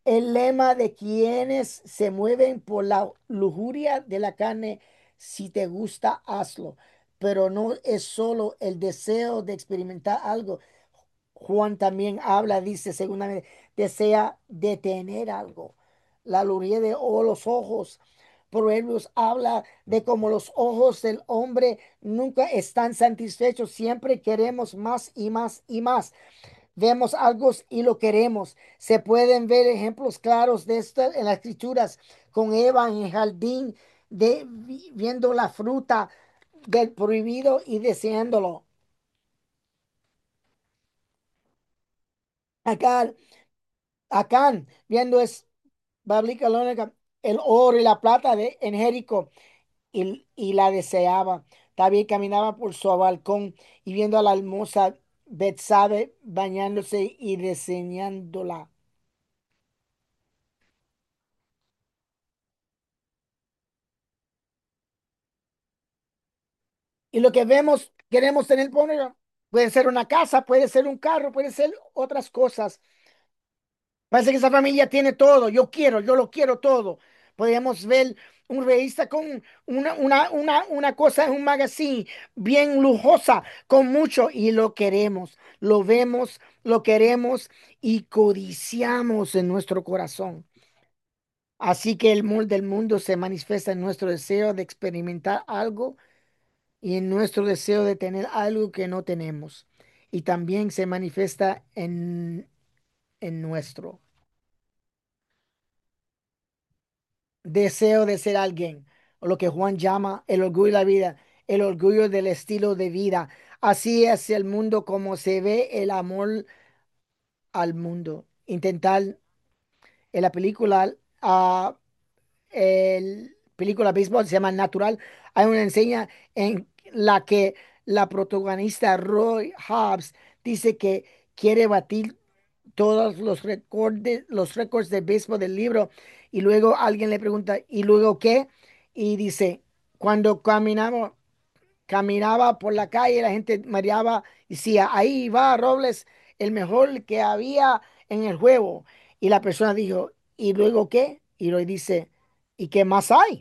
El lema de quienes se mueven por la lujuria de la carne, si te gusta, hazlo. Pero no es solo el deseo de experimentar algo. Juan también habla, dice, segundamente, desea detener algo. La lujuria de o los ojos. Proverbios habla de cómo los ojos del hombre nunca están satisfechos, siempre queremos más y más y más. Vemos algo y lo queremos. Se pueden ver ejemplos claros de esto en las escrituras, con Eva en el jardín, de, vi- viendo la fruta del prohibido y deseándolo. Acá, acá, viendo es Babilónica, el oro y la plata de, en Jericó, y, y la deseaba. También caminaba por su balcón y viendo a la hermosa Betsabe bañándose y deseándola. Y lo que vemos, queremos tener, poner, puede ser una casa, puede ser un carro, puede ser otras cosas. Parece que esa familia tiene todo. Yo quiero, yo lo quiero todo. Podemos ver un revista con una, una, una, una cosa en un magazine bien lujosa, con mucho, y lo queremos, lo vemos, lo queremos y codiciamos en nuestro corazón. Así que el mundo del mundo se manifiesta en nuestro deseo de experimentar algo y en nuestro deseo de tener algo que no tenemos. Y también se manifiesta en, en nuestro deseo de ser alguien, o lo que Juan llama el orgullo de la vida, el orgullo del estilo de vida. Así es el mundo como se ve el amor al mundo. Intentar en la película, ah, el película béisbol se llama Natural. Hay una enseña en la que la protagonista Roy Hobbs dice que quiere batir todos los récords, los récords de béisbol del libro y luego alguien le pregunta, ¿y luego qué? Y dice, cuando caminaba, caminaba por la calle, la gente mareaba y decía, ahí va Robles, el mejor que había en el juego. Y la persona dijo, ¿y luego qué? Y Roy dice, ¿y qué más hay?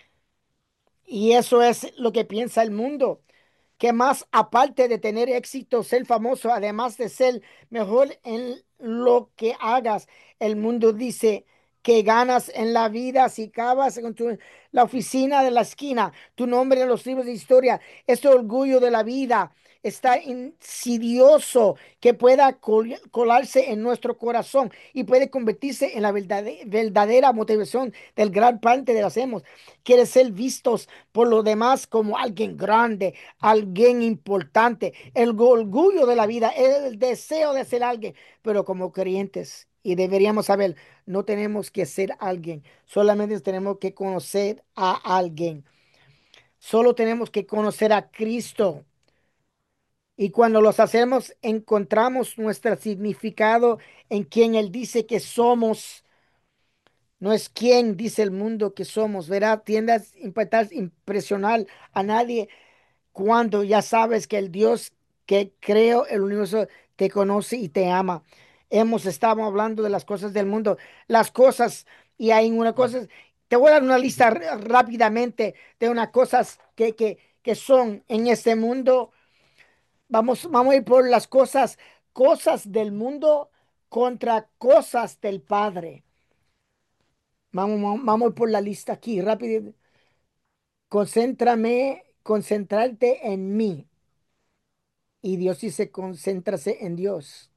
Y eso es lo que piensa el mundo. ¿Qué más aparte de tener éxito, ser famoso, además de ser mejor en lo que hagas? El mundo dice que ganas en la vida si acabas con tu- la oficina de la esquina, tu nombre en los libros de historia, este orgullo de la vida está insidioso que pueda col- colarse en nuestro corazón y puede convertirse en la verdade- verdadera motivación del gran parte de lo que hacemos. Quiere ser vistos por los demás como alguien grande, alguien importante, el orgullo de la vida, el deseo de ser alguien, pero como creyentes, y deberíamos saber, no tenemos que ser alguien, solamente tenemos que conocer a alguien, solo tenemos que conocer a Cristo. Y cuando los hacemos, encontramos nuestro significado en quien Él dice que somos. No es quien dice el mundo que somos, ¿verdad? Tiendas a impactar, impresionar a nadie cuando ya sabes que el Dios que creó el universo te conoce y te ama. Hemos estado hablando de las cosas del mundo, las cosas, y hay una cosa, te voy a dar una lista r- rápidamente de unas cosas que, que, que son en este mundo. Vamos, vamos a ir por las cosas, cosas del mundo contra cosas del Padre. Vamos, vamos, vamos a ir por la lista aquí, rápido. Concéntrame, concentrarte en mí. Y Dios dice, concéntrase en Dios.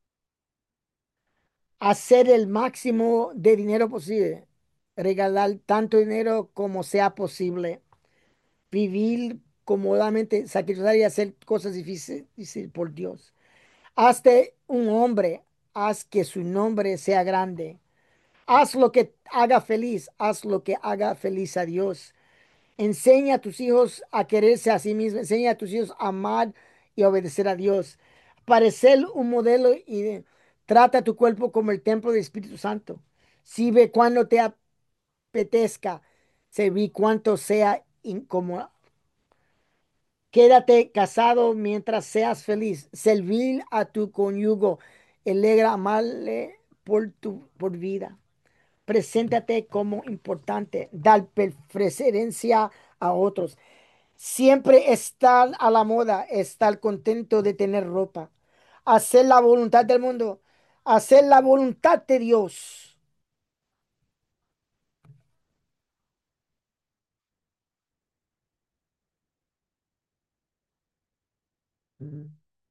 Hacer el máximo de dinero posible. Regalar tanto dinero como sea posible. Vivir cómodamente, sacrificar y hacer cosas difíciles, difíciles por Dios. Hazte un hombre. Haz que su nombre sea grande. Haz lo que haga feliz. Haz lo que haga feliz a Dios. Enseña a tus hijos a quererse a sí mismos. Enseña a tus hijos a amar y obedecer a Dios. Parecer un modelo y de- trata tu cuerpo como el templo del Espíritu Santo. Sirve cuando te apetezca. Servir cuanto sea incómodo. Quédate casado mientras seas feliz. Servir a tu cónyuge. Alegra, amarle, por tu por vida. Preséntate como importante, dar preferencia a otros. Siempre estar a la moda, estar contento de tener ropa, hacer la voluntad del mundo, hacer la voluntad de Dios. Mm.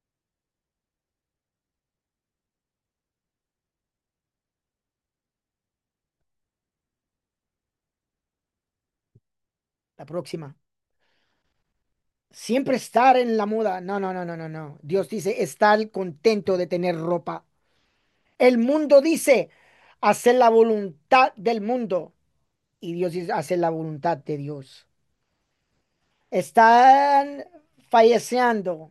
La próxima. Siempre estar en la moda. No, no, no, no, no, no. Dios dice estar contento de tener ropa. El mundo dice hacer la voluntad del mundo. Y Dios dice hacer la voluntad de Dios. Están falleciendo.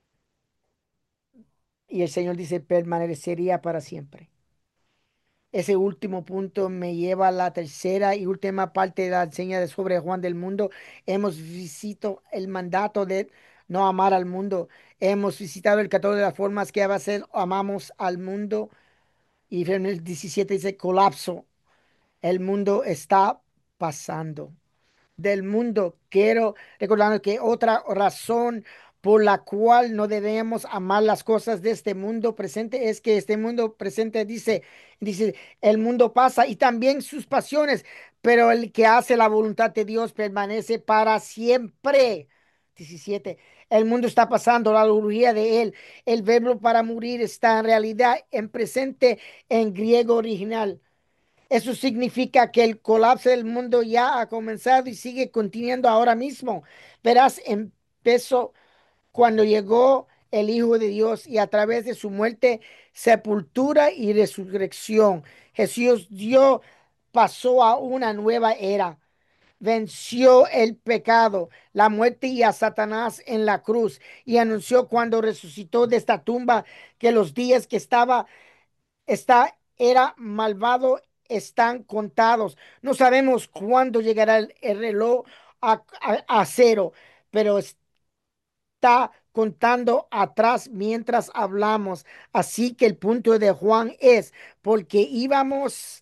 Y el Señor dice permanecería para siempre. Ese último punto me lleva a la tercera y última parte de la enseña de sobre Juan del mundo. Hemos visitado el mandato de no amar al mundo. Hemos visitado el catálogo de las formas que va a ser amamos al mundo. Y en el diecisiete dice colapso. El mundo está pasando del mundo. Quiero recordar que otra razón por la cual no debemos amar las cosas de este mundo presente es que este mundo presente dice, dice, el mundo pasa y también sus pasiones, pero el que hace la voluntad de Dios permanece para siempre. Diecisiete. El mundo está pasando, la luz de él. El verbo para morir está en realidad en presente en griego original. Eso significa que el colapso del mundo ya ha comenzado y sigue continuando ahora mismo. Verás, empezó cuando llegó el Hijo de Dios y a través de su muerte, sepultura y resurrección, Jesús dio, pasó a una nueva era. Venció el pecado, la muerte y a Satanás en la cruz y anunció cuando resucitó de esta tumba que los días que estaba está, era malvado, están contados. No sabemos cuándo llegará el, el reloj a, a- a cero, pero está contando atrás mientras hablamos. Así que el punto de Juan es, porque íbamos,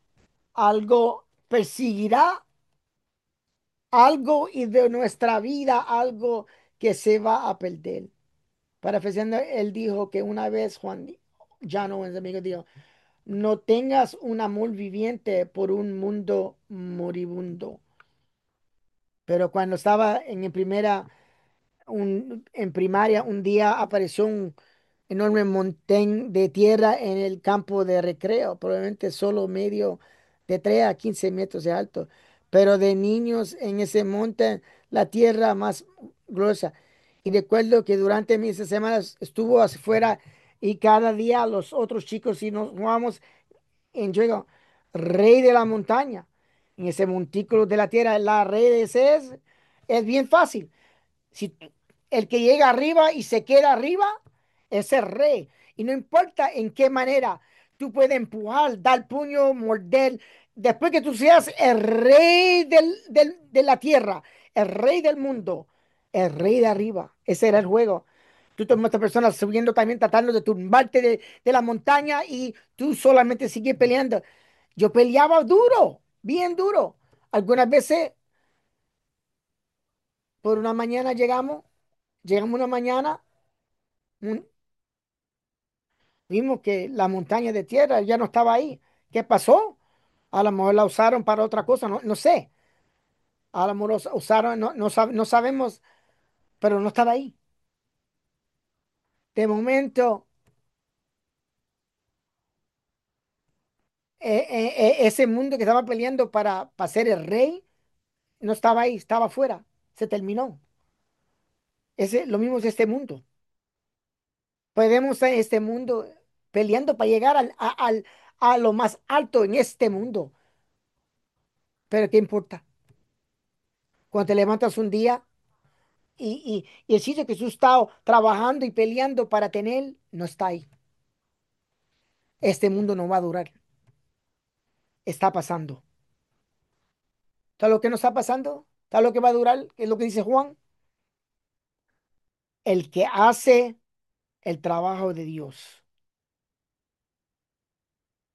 algo perseguirá, algo y de nuestra vida, algo que se va a perder. Parafraseando, él dijo que una vez Juan, ya no es amigo, dijo, no tengas un amor viviente por un mundo moribundo. Pero cuando estaba en, en primera, un- en primaria, un día apareció un enorme montón de tierra en el campo de recreo, probablemente solo medio de tres a quince metros de alto. Pero de niños en ese monte, la tierra más gruesa. Y recuerdo que durante mis semanas estuvo afuera y cada día los otros chicos y nos jugamos en Juego, rey de la montaña, en ese montículo de la tierra, la rey de ese es, es bien fácil. Si el que llega arriba y se queda arriba, es el rey. Y no importa en qué manera tú puedes empujar, dar puño, morder. Después que tú seas el rey del, del- de la tierra, el rey del mundo, el rey de arriba, ese era el juego. Tú tomas a esta persona subiendo también, tratando de tumbarte de, de la montaña y tú solamente sigues peleando. Yo peleaba duro, bien duro. Algunas veces por una mañana llegamos, llegamos una mañana, un- vimos que la montaña de tierra ya no estaba ahí. ¿Qué pasó? A lo mejor la usaron para otra cosa, no, no sé. A lo mejor la usaron, no, no, sab- no sabemos, pero no estaba ahí. De momento, eh, eh, eh, ese mundo que estaba peleando para, para ser el rey, no estaba ahí, estaba afuera. Se terminó. Ese, lo mismo es este mundo. Podemos estar en este mundo peleando para llegar al, a, al- a lo más alto en este mundo. Pero ¿qué importa? Cuando te levantas un día y, y, y el sitio que tú has estado trabajando y peleando para tener, no está ahí. Este mundo no va a durar. Está pasando. ¿Sabes lo que no está pasando? ¿Sabes lo que va a durar? ¿Qué es lo que dice Juan? El que hace el trabajo de Dios.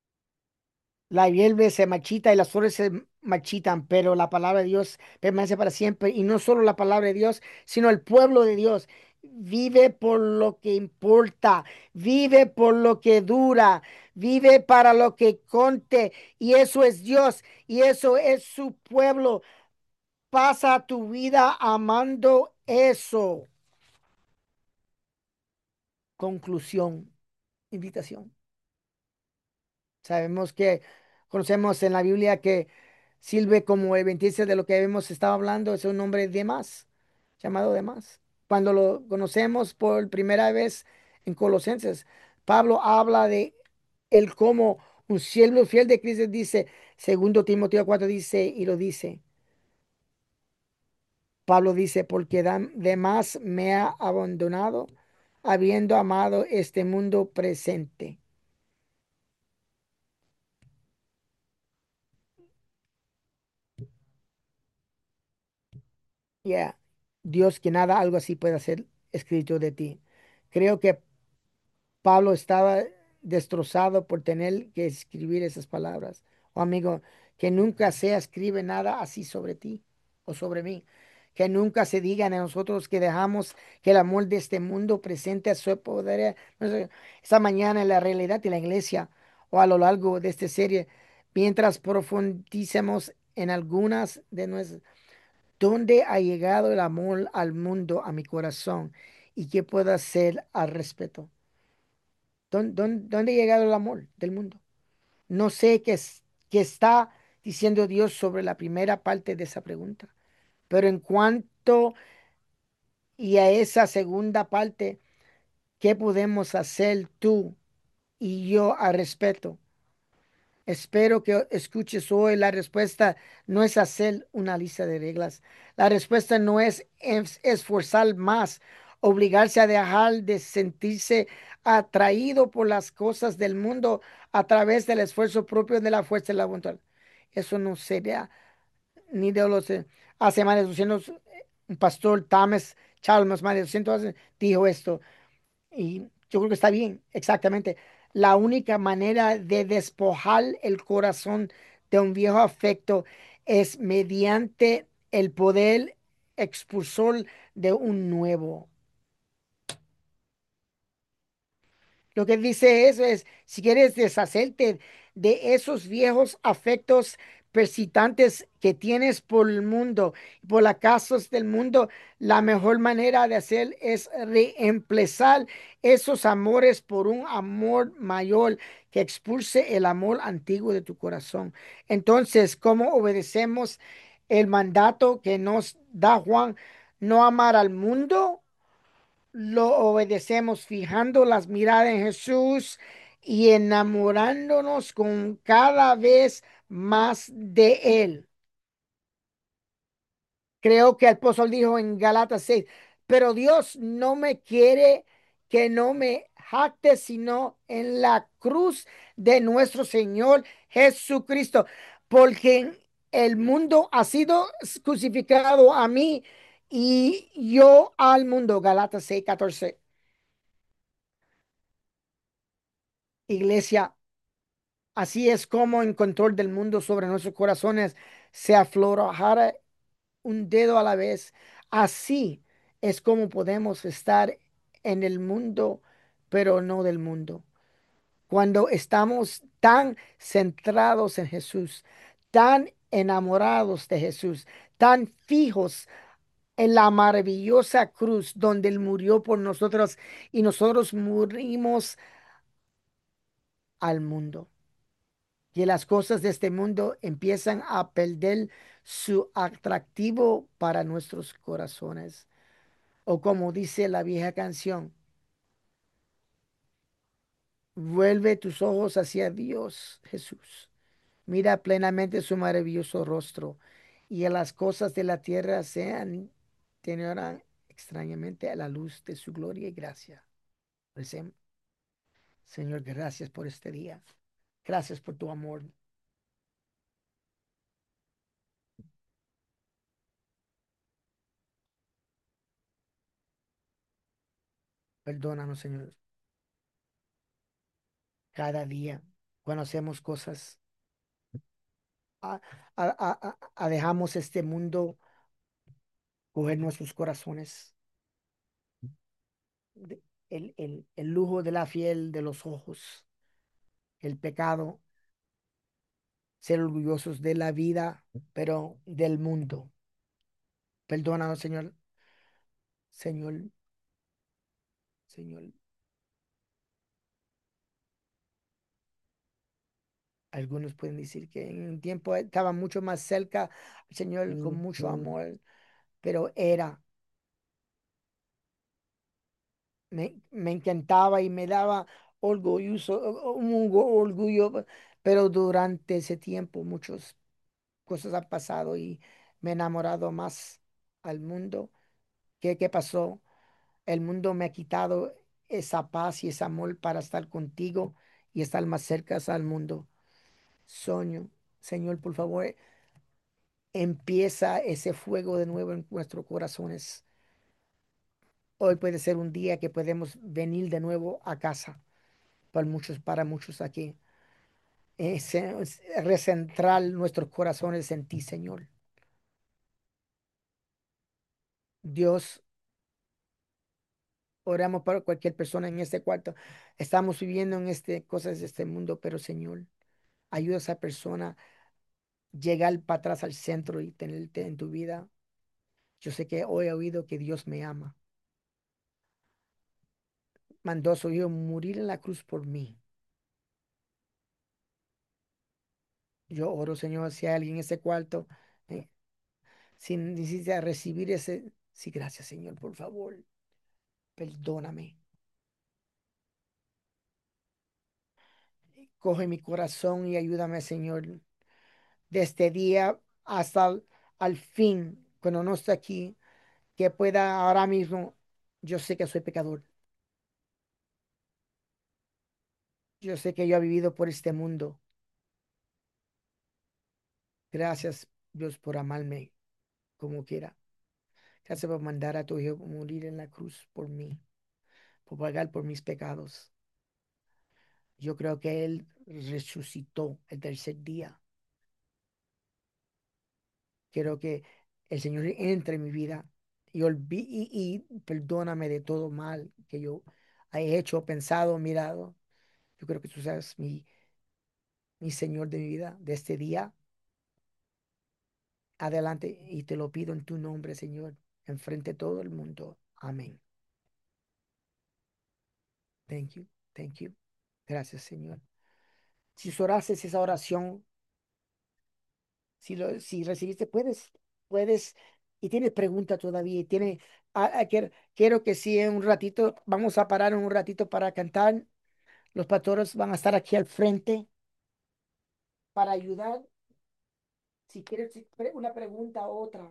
La hierve se marchita y las flores se marchitan, pero la palabra de Dios permanece para siempre. Y no solo la palabra de Dios, sino el pueblo de Dios. Vive por lo que importa, vive por lo que dura, vive para lo que conte. Y eso es Dios, y eso es su pueblo. Pasa tu vida amando eso. Conclusión, invitación. Sabemos que conocemos en la Biblia que sirve como evidencia de lo que hemos estado hablando, es un nombre de más, llamado de más. Cuando lo conocemos por primera vez en Colosenses, Pablo habla de él como un siervo fiel de Cristo, dice, segundo Timoteo cuatro dice, y lo dice. Pablo dice, porque dan- de más me ha abandonado, habiendo amado este mundo presente. Ya, Dios que nada, algo así puede ser escrito de ti. Creo que Pablo estaba destrozado por tener que escribir esas palabras. Oh, amigo, que nunca se escribe nada así sobre ti o sobre mí. Que nunca se diga a nosotros que dejamos que el amor de este mundo presente a su poder. No sé, esta mañana en la realidad de la iglesia o a lo largo de esta serie, mientras profundicemos en algunas de nuestras ¿dónde ha llegado el amor al mundo, a mi corazón? ¿Y qué puedo hacer al respecto? ¿Dónde, dónde- dónde ha llegado el amor del mundo? No sé qué, es- qué está diciendo Dios sobre la primera parte de esa pregunta, pero en cuanto y a esa segunda parte, ¿qué podemos hacer tú y yo al respecto? Espero que escuches hoy. La respuesta no es hacer una lista de reglas. La respuesta no es es- esforzar más, obligarse a dejar de sentirse atraído por las cosas del mundo a través del esfuerzo propio de la fuerza de la voluntad. Eso no sería ni de los... eh, hace más de doscientos, eh, un pastor Thomas Chalmers, más de doscientos años, dijo esto. Y yo creo que está bien, exactamente. La única manera de despojar el corazón de un viejo afecto es mediante el poder expulsor de un nuevo. Lo que dice eso es, si quieres deshacerte de esos viejos afectos persistantes que tienes por el mundo, por las casas del mundo, la mejor manera de hacer es reemplazar esos amores por un amor mayor que expulse el amor antiguo de tu corazón. Entonces, ¿cómo obedecemos el mandato que nos da Juan? No amar al mundo lo obedecemos fijando las miradas en Jesús y enamorándonos con cada vez más de Él. Creo que el apóstol dijo en Galatas seis, pero Dios no me quiere que no me jacte, sino en la cruz de nuestro Señor Jesucristo, porque el mundo ha sido crucificado a mí y yo al mundo. Galatas seis catorce. Iglesia, así es como en control del mundo sobre nuestros corazones se aflorara un dedo a la vez. Así es como podemos estar en el mundo, pero no del mundo. Cuando estamos tan centrados en Jesús, tan enamorados de Jesús, tan fijos en la maravillosa cruz donde Él murió por nosotros y nosotros murimos al mundo. Que las cosas de este mundo empiezan a perder su atractivo para nuestros corazones. O como dice la vieja canción, vuelve tus ojos hacia Dios, Jesús. Mira plenamente su maravilloso rostro y a las cosas de la tierra sean, tendrán extrañamente a la luz de su gloria y gracia. Recemos. Señor, gracias por este día. Gracias por tu amor. Perdónanos, Señor, cada día cuando hacemos cosas a, a- a- a- a dejamos este mundo coger nuestros corazones, de- el, el, el lujo de la piel, de los ojos, el pecado, ser orgullosos de la vida, pero del mundo. Perdónanos, Señor, Señor, Señor. Algunos pueden decir que en un tiempo estaba mucho más cerca al Señor con mucho amor, pero era, me, me encantaba y me daba orgulloso, un orgullo, pero durante ese tiempo muchas cosas han pasado y me he enamorado más al mundo. ¿Qué, qué pasó? El mundo me ha quitado esa paz y ese amor para estar contigo y estar más cerca al mundo. Soño, Señor, por favor, empieza ese fuego de nuevo en nuestros corazones. Hoy puede ser un día que podemos venir de nuevo a casa para muchos, para muchos aquí. Es, es recentrar nuestros corazones en ti, Señor. Dios, oramos para cualquier persona en este cuarto. Estamos viviendo en este, cosas de este mundo, pero Señor, ayuda a esa persona a llegar para atrás al centro y tenerte en tu vida. Yo sé que hoy he oído que Dios me ama. Mandó a su hijo morir en la cruz por mí. Yo oro, Señor, si hay alguien en ese cuarto, eh, si necesita recibir ese, sí, gracias, Señor, por favor, perdóname. Coge mi corazón y ayúdame, Señor, de este día hasta el- al fin, cuando no esté aquí, que pueda ahora mismo, yo sé que soy pecador, yo sé que yo he vivido por este mundo. Gracias, Dios, por amarme como quiera. Gracias por mandar a tu hijo a morir en la cruz por mí, por pagar por mis pecados. Yo creo que Él resucitó el tercer día. Quiero que el Señor entre en mi vida y, olvi- y, y perdóname de todo mal que yo he hecho, pensado, mirado. Yo creo que tú seas mi, mi Señor de mi vida, de este día adelante. Y te lo pido en tu nombre, Señor, enfrente de todo el mundo. Amén. Thank you. Thank you. Gracias, Señor. Si orases esa oración, Si, lo, si recibiste, puedes, puedes, y tienes pregunta todavía, y tiene, ah, ah, quiero, quiero que sí, en un ratito, vamos a parar un ratito para cantar. Los pastores van a estar aquí al frente para ayudar. Si quieres si pre- una pregunta o otra,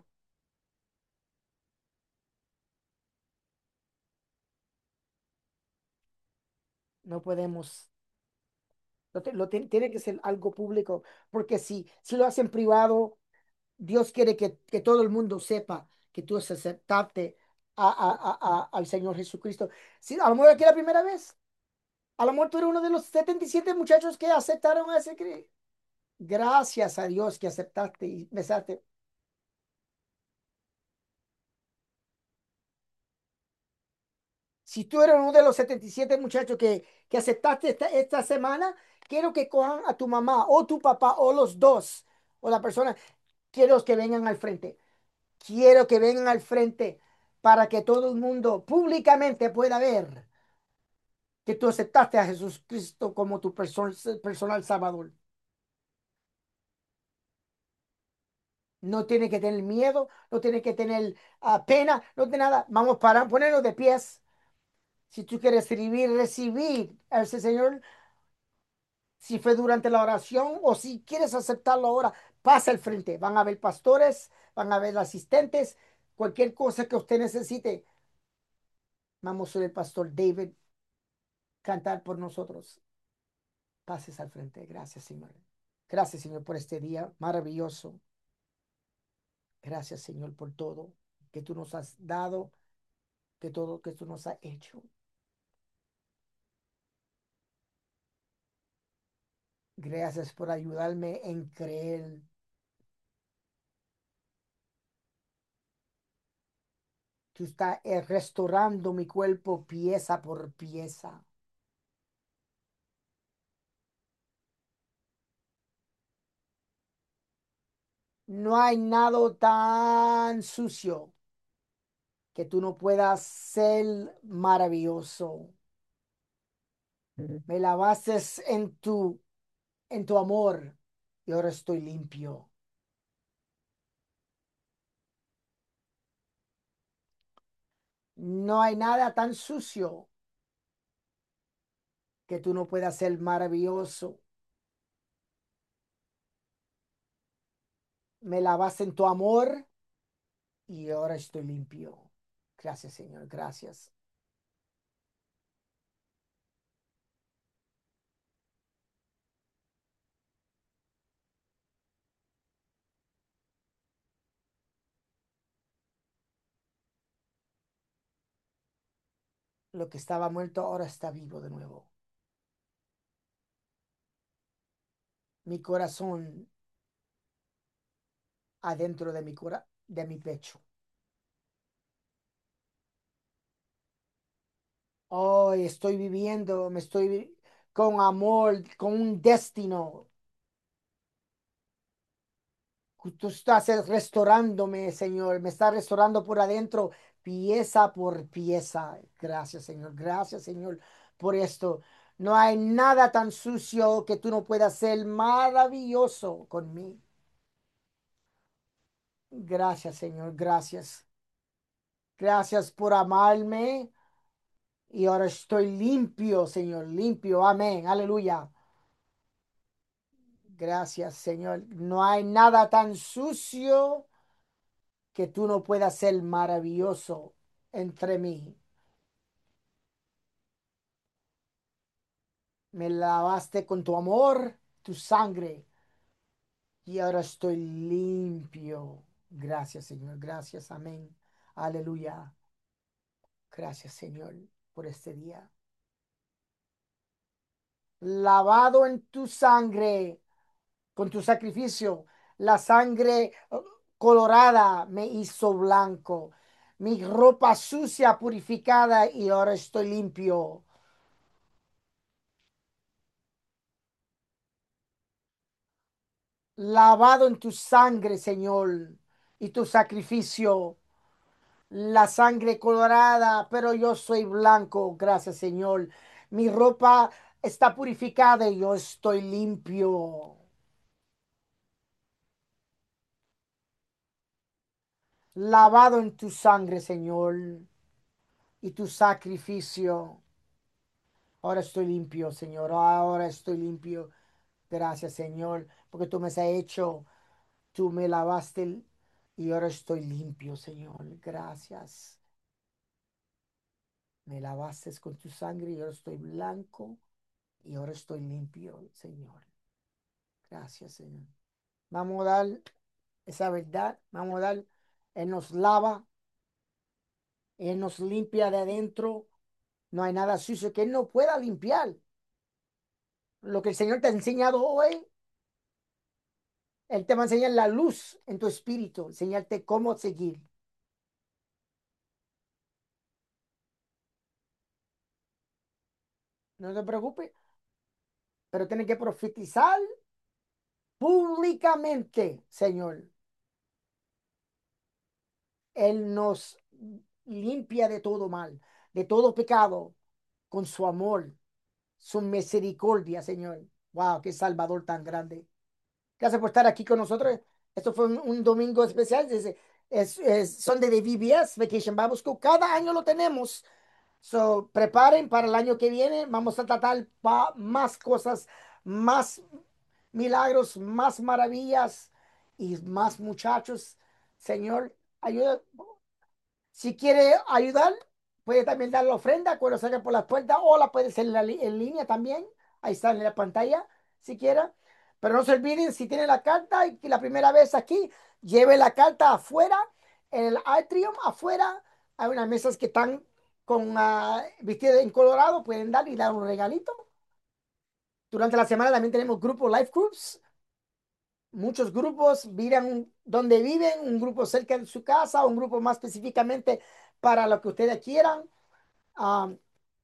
no podemos. Lo, te- lo te- tiene que ser algo público, porque si, si lo hacen privado, Dios quiere que, que todo el mundo sepa que tú has aceptaste a, a- a- a- al Señor Jesucristo. Si a lo mejor aquí es la primera vez. A lo mejor tú eres uno de los setenta y siete muchachos que aceptaron a ese Cristo. Gracias a Dios que aceptaste y besaste. Si tú eres uno de los setenta y siete muchachos que, que aceptaste esta, esta semana, quiero que cojan a tu mamá o tu papá o los dos o la persona. Quiero que vengan al frente. Quiero que vengan al frente para que todo el mundo públicamente pueda ver que tú aceptaste a Jesucristo como tu person- personal Salvador. No tiene que tener miedo, no tiene que tener ah, pena, no tiene nada. Vamos para ponernos de pies. Si tú quieres recibir, recibir a ese Señor, si fue durante la oración o si quieres aceptarlo ahora, pasa al frente. Van a haber pastores, van a haber asistentes, cualquier cosa que usted necesite. Vamos a ver el pastor David cantar por nosotros. Pases al frente. Gracias, Señor. Gracias, Señor, por este día maravilloso. Gracias, Señor, por todo que tú nos has dado, que todo que tú nos has hecho. Gracias por ayudarme en creer. Tú estás eh, restaurando mi cuerpo pieza por pieza. No hay nada tan sucio que tú no puedas ser maravilloso. Me lavaste en tu, en tu amor y ahora estoy limpio. No hay nada tan sucio que tú no puedas ser maravilloso. Me lavaste en tu amor y ahora estoy limpio. Gracias, Señor, gracias. Lo que estaba muerto ahora está vivo de nuevo. Mi corazón adentro de mi cora de mi pecho. Hoy estoy viviendo, me estoy vi- con amor, con un destino. Tú estás restaurándome, Señor, me estás restaurando por adentro, pieza por pieza. Gracias, Señor, gracias, Señor, por esto. No hay nada tan sucio que tú no puedas ser maravilloso conmigo. Gracias, Señor, gracias. Gracias por amarme y ahora estoy limpio, Señor, limpio. Amén, aleluya. Gracias, Señor. No hay nada tan sucio que tú no puedas ser maravilloso entre mí. Me lavaste con tu amor, tu sangre, y ahora estoy limpio. Gracias, Señor. Gracias. Amén. Aleluya. Gracias, Señor, por este día. Lavado en tu sangre, con tu sacrificio, la sangre eh, colorada me hizo blanco. Mi ropa sucia purificada y ahora estoy limpio. Lavado en tu sangre, Señor, y tu sacrificio, la sangre colorada, pero yo soy blanco, gracias, Señor. Mi ropa está purificada y yo estoy limpio. Lavado en tu sangre, Señor, y tu sacrificio. Ahora estoy limpio, Señor. Ahora estoy limpio. Gracias, Señor, porque tú me has hecho, tú me lavaste y ahora estoy limpio, Señor. Gracias. Me lavaste con tu sangre y ahora estoy blanco y ahora estoy limpio, Señor. Gracias, Señor. Vamos a dar esa verdad. Vamos a dar, Él nos lava, Él nos limpia de adentro. No hay nada sucio que Él no pueda limpiar. Lo que el Señor te ha enseñado hoy, Él te va a enseñar la luz en tu espíritu, enseñarte cómo seguir. No te preocupes, pero tienes que profetizar públicamente, Señor. Él nos limpia de todo mal, de todo pecado, con su amor, su misericordia, Señor. Wow, qué Salvador tan grande. Gracias por estar aquí con nosotros. Esto fue un, un domingo especial. Es, es, es Sunday de V B S, Vacation Bible School. Cada año lo tenemos. So, preparen para el año que viene. Vamos a tratar pa- más cosas, más milagros, más maravillas y más muchachos. Señor, ayuda. Si quiere ayudar, puede también dar la ofrenda cuando salga por la puerta o la puede hacer en, la li- en línea también. Ahí está en la pantalla, si quiera. Pero no se olviden, si tiene la carta y que la primera vez aquí, lleve la carta afuera, en el atrium afuera. Hay unas mesas que están con uh, vestidas en colorado, pueden dar y dar un regalito. Durante la semana también tenemos grupos, life groups. Muchos grupos miran donde viven, un grupo cerca de su casa, un grupo más específicamente para lo que ustedes quieran. Um,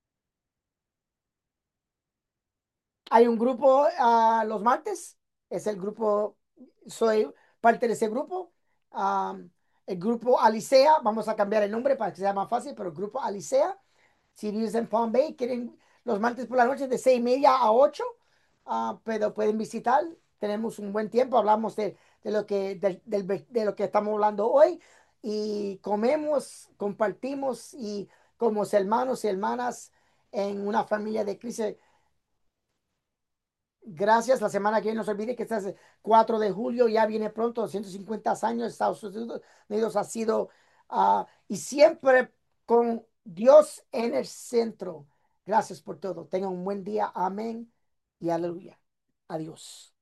Hay un grupo ah, los martes, es el grupo, soy parte de ese grupo. Am, el grupo Alicea, vamos a cambiar el nombre para que sea más fácil, pero el grupo Alicea, si vives en Palm Bay, quieren los martes por la noche de seis y media a ocho, ah, pero pueden visitar. Tenemos un buen tiempo, hablamos de, de lo que, de, del- de lo que estamos hablando hoy y comemos, compartimos y como hermanos y hermanas en una familia de Cristo. Gracias. La semana que viene, no se olvide que este es el cuatro de julio, ya viene pronto, doscientos cincuenta años. Estados Unidos ha sido ah, y siempre con Dios en el centro. Gracias por todo. Tengan un buen día. Amén y aleluya. Adiós.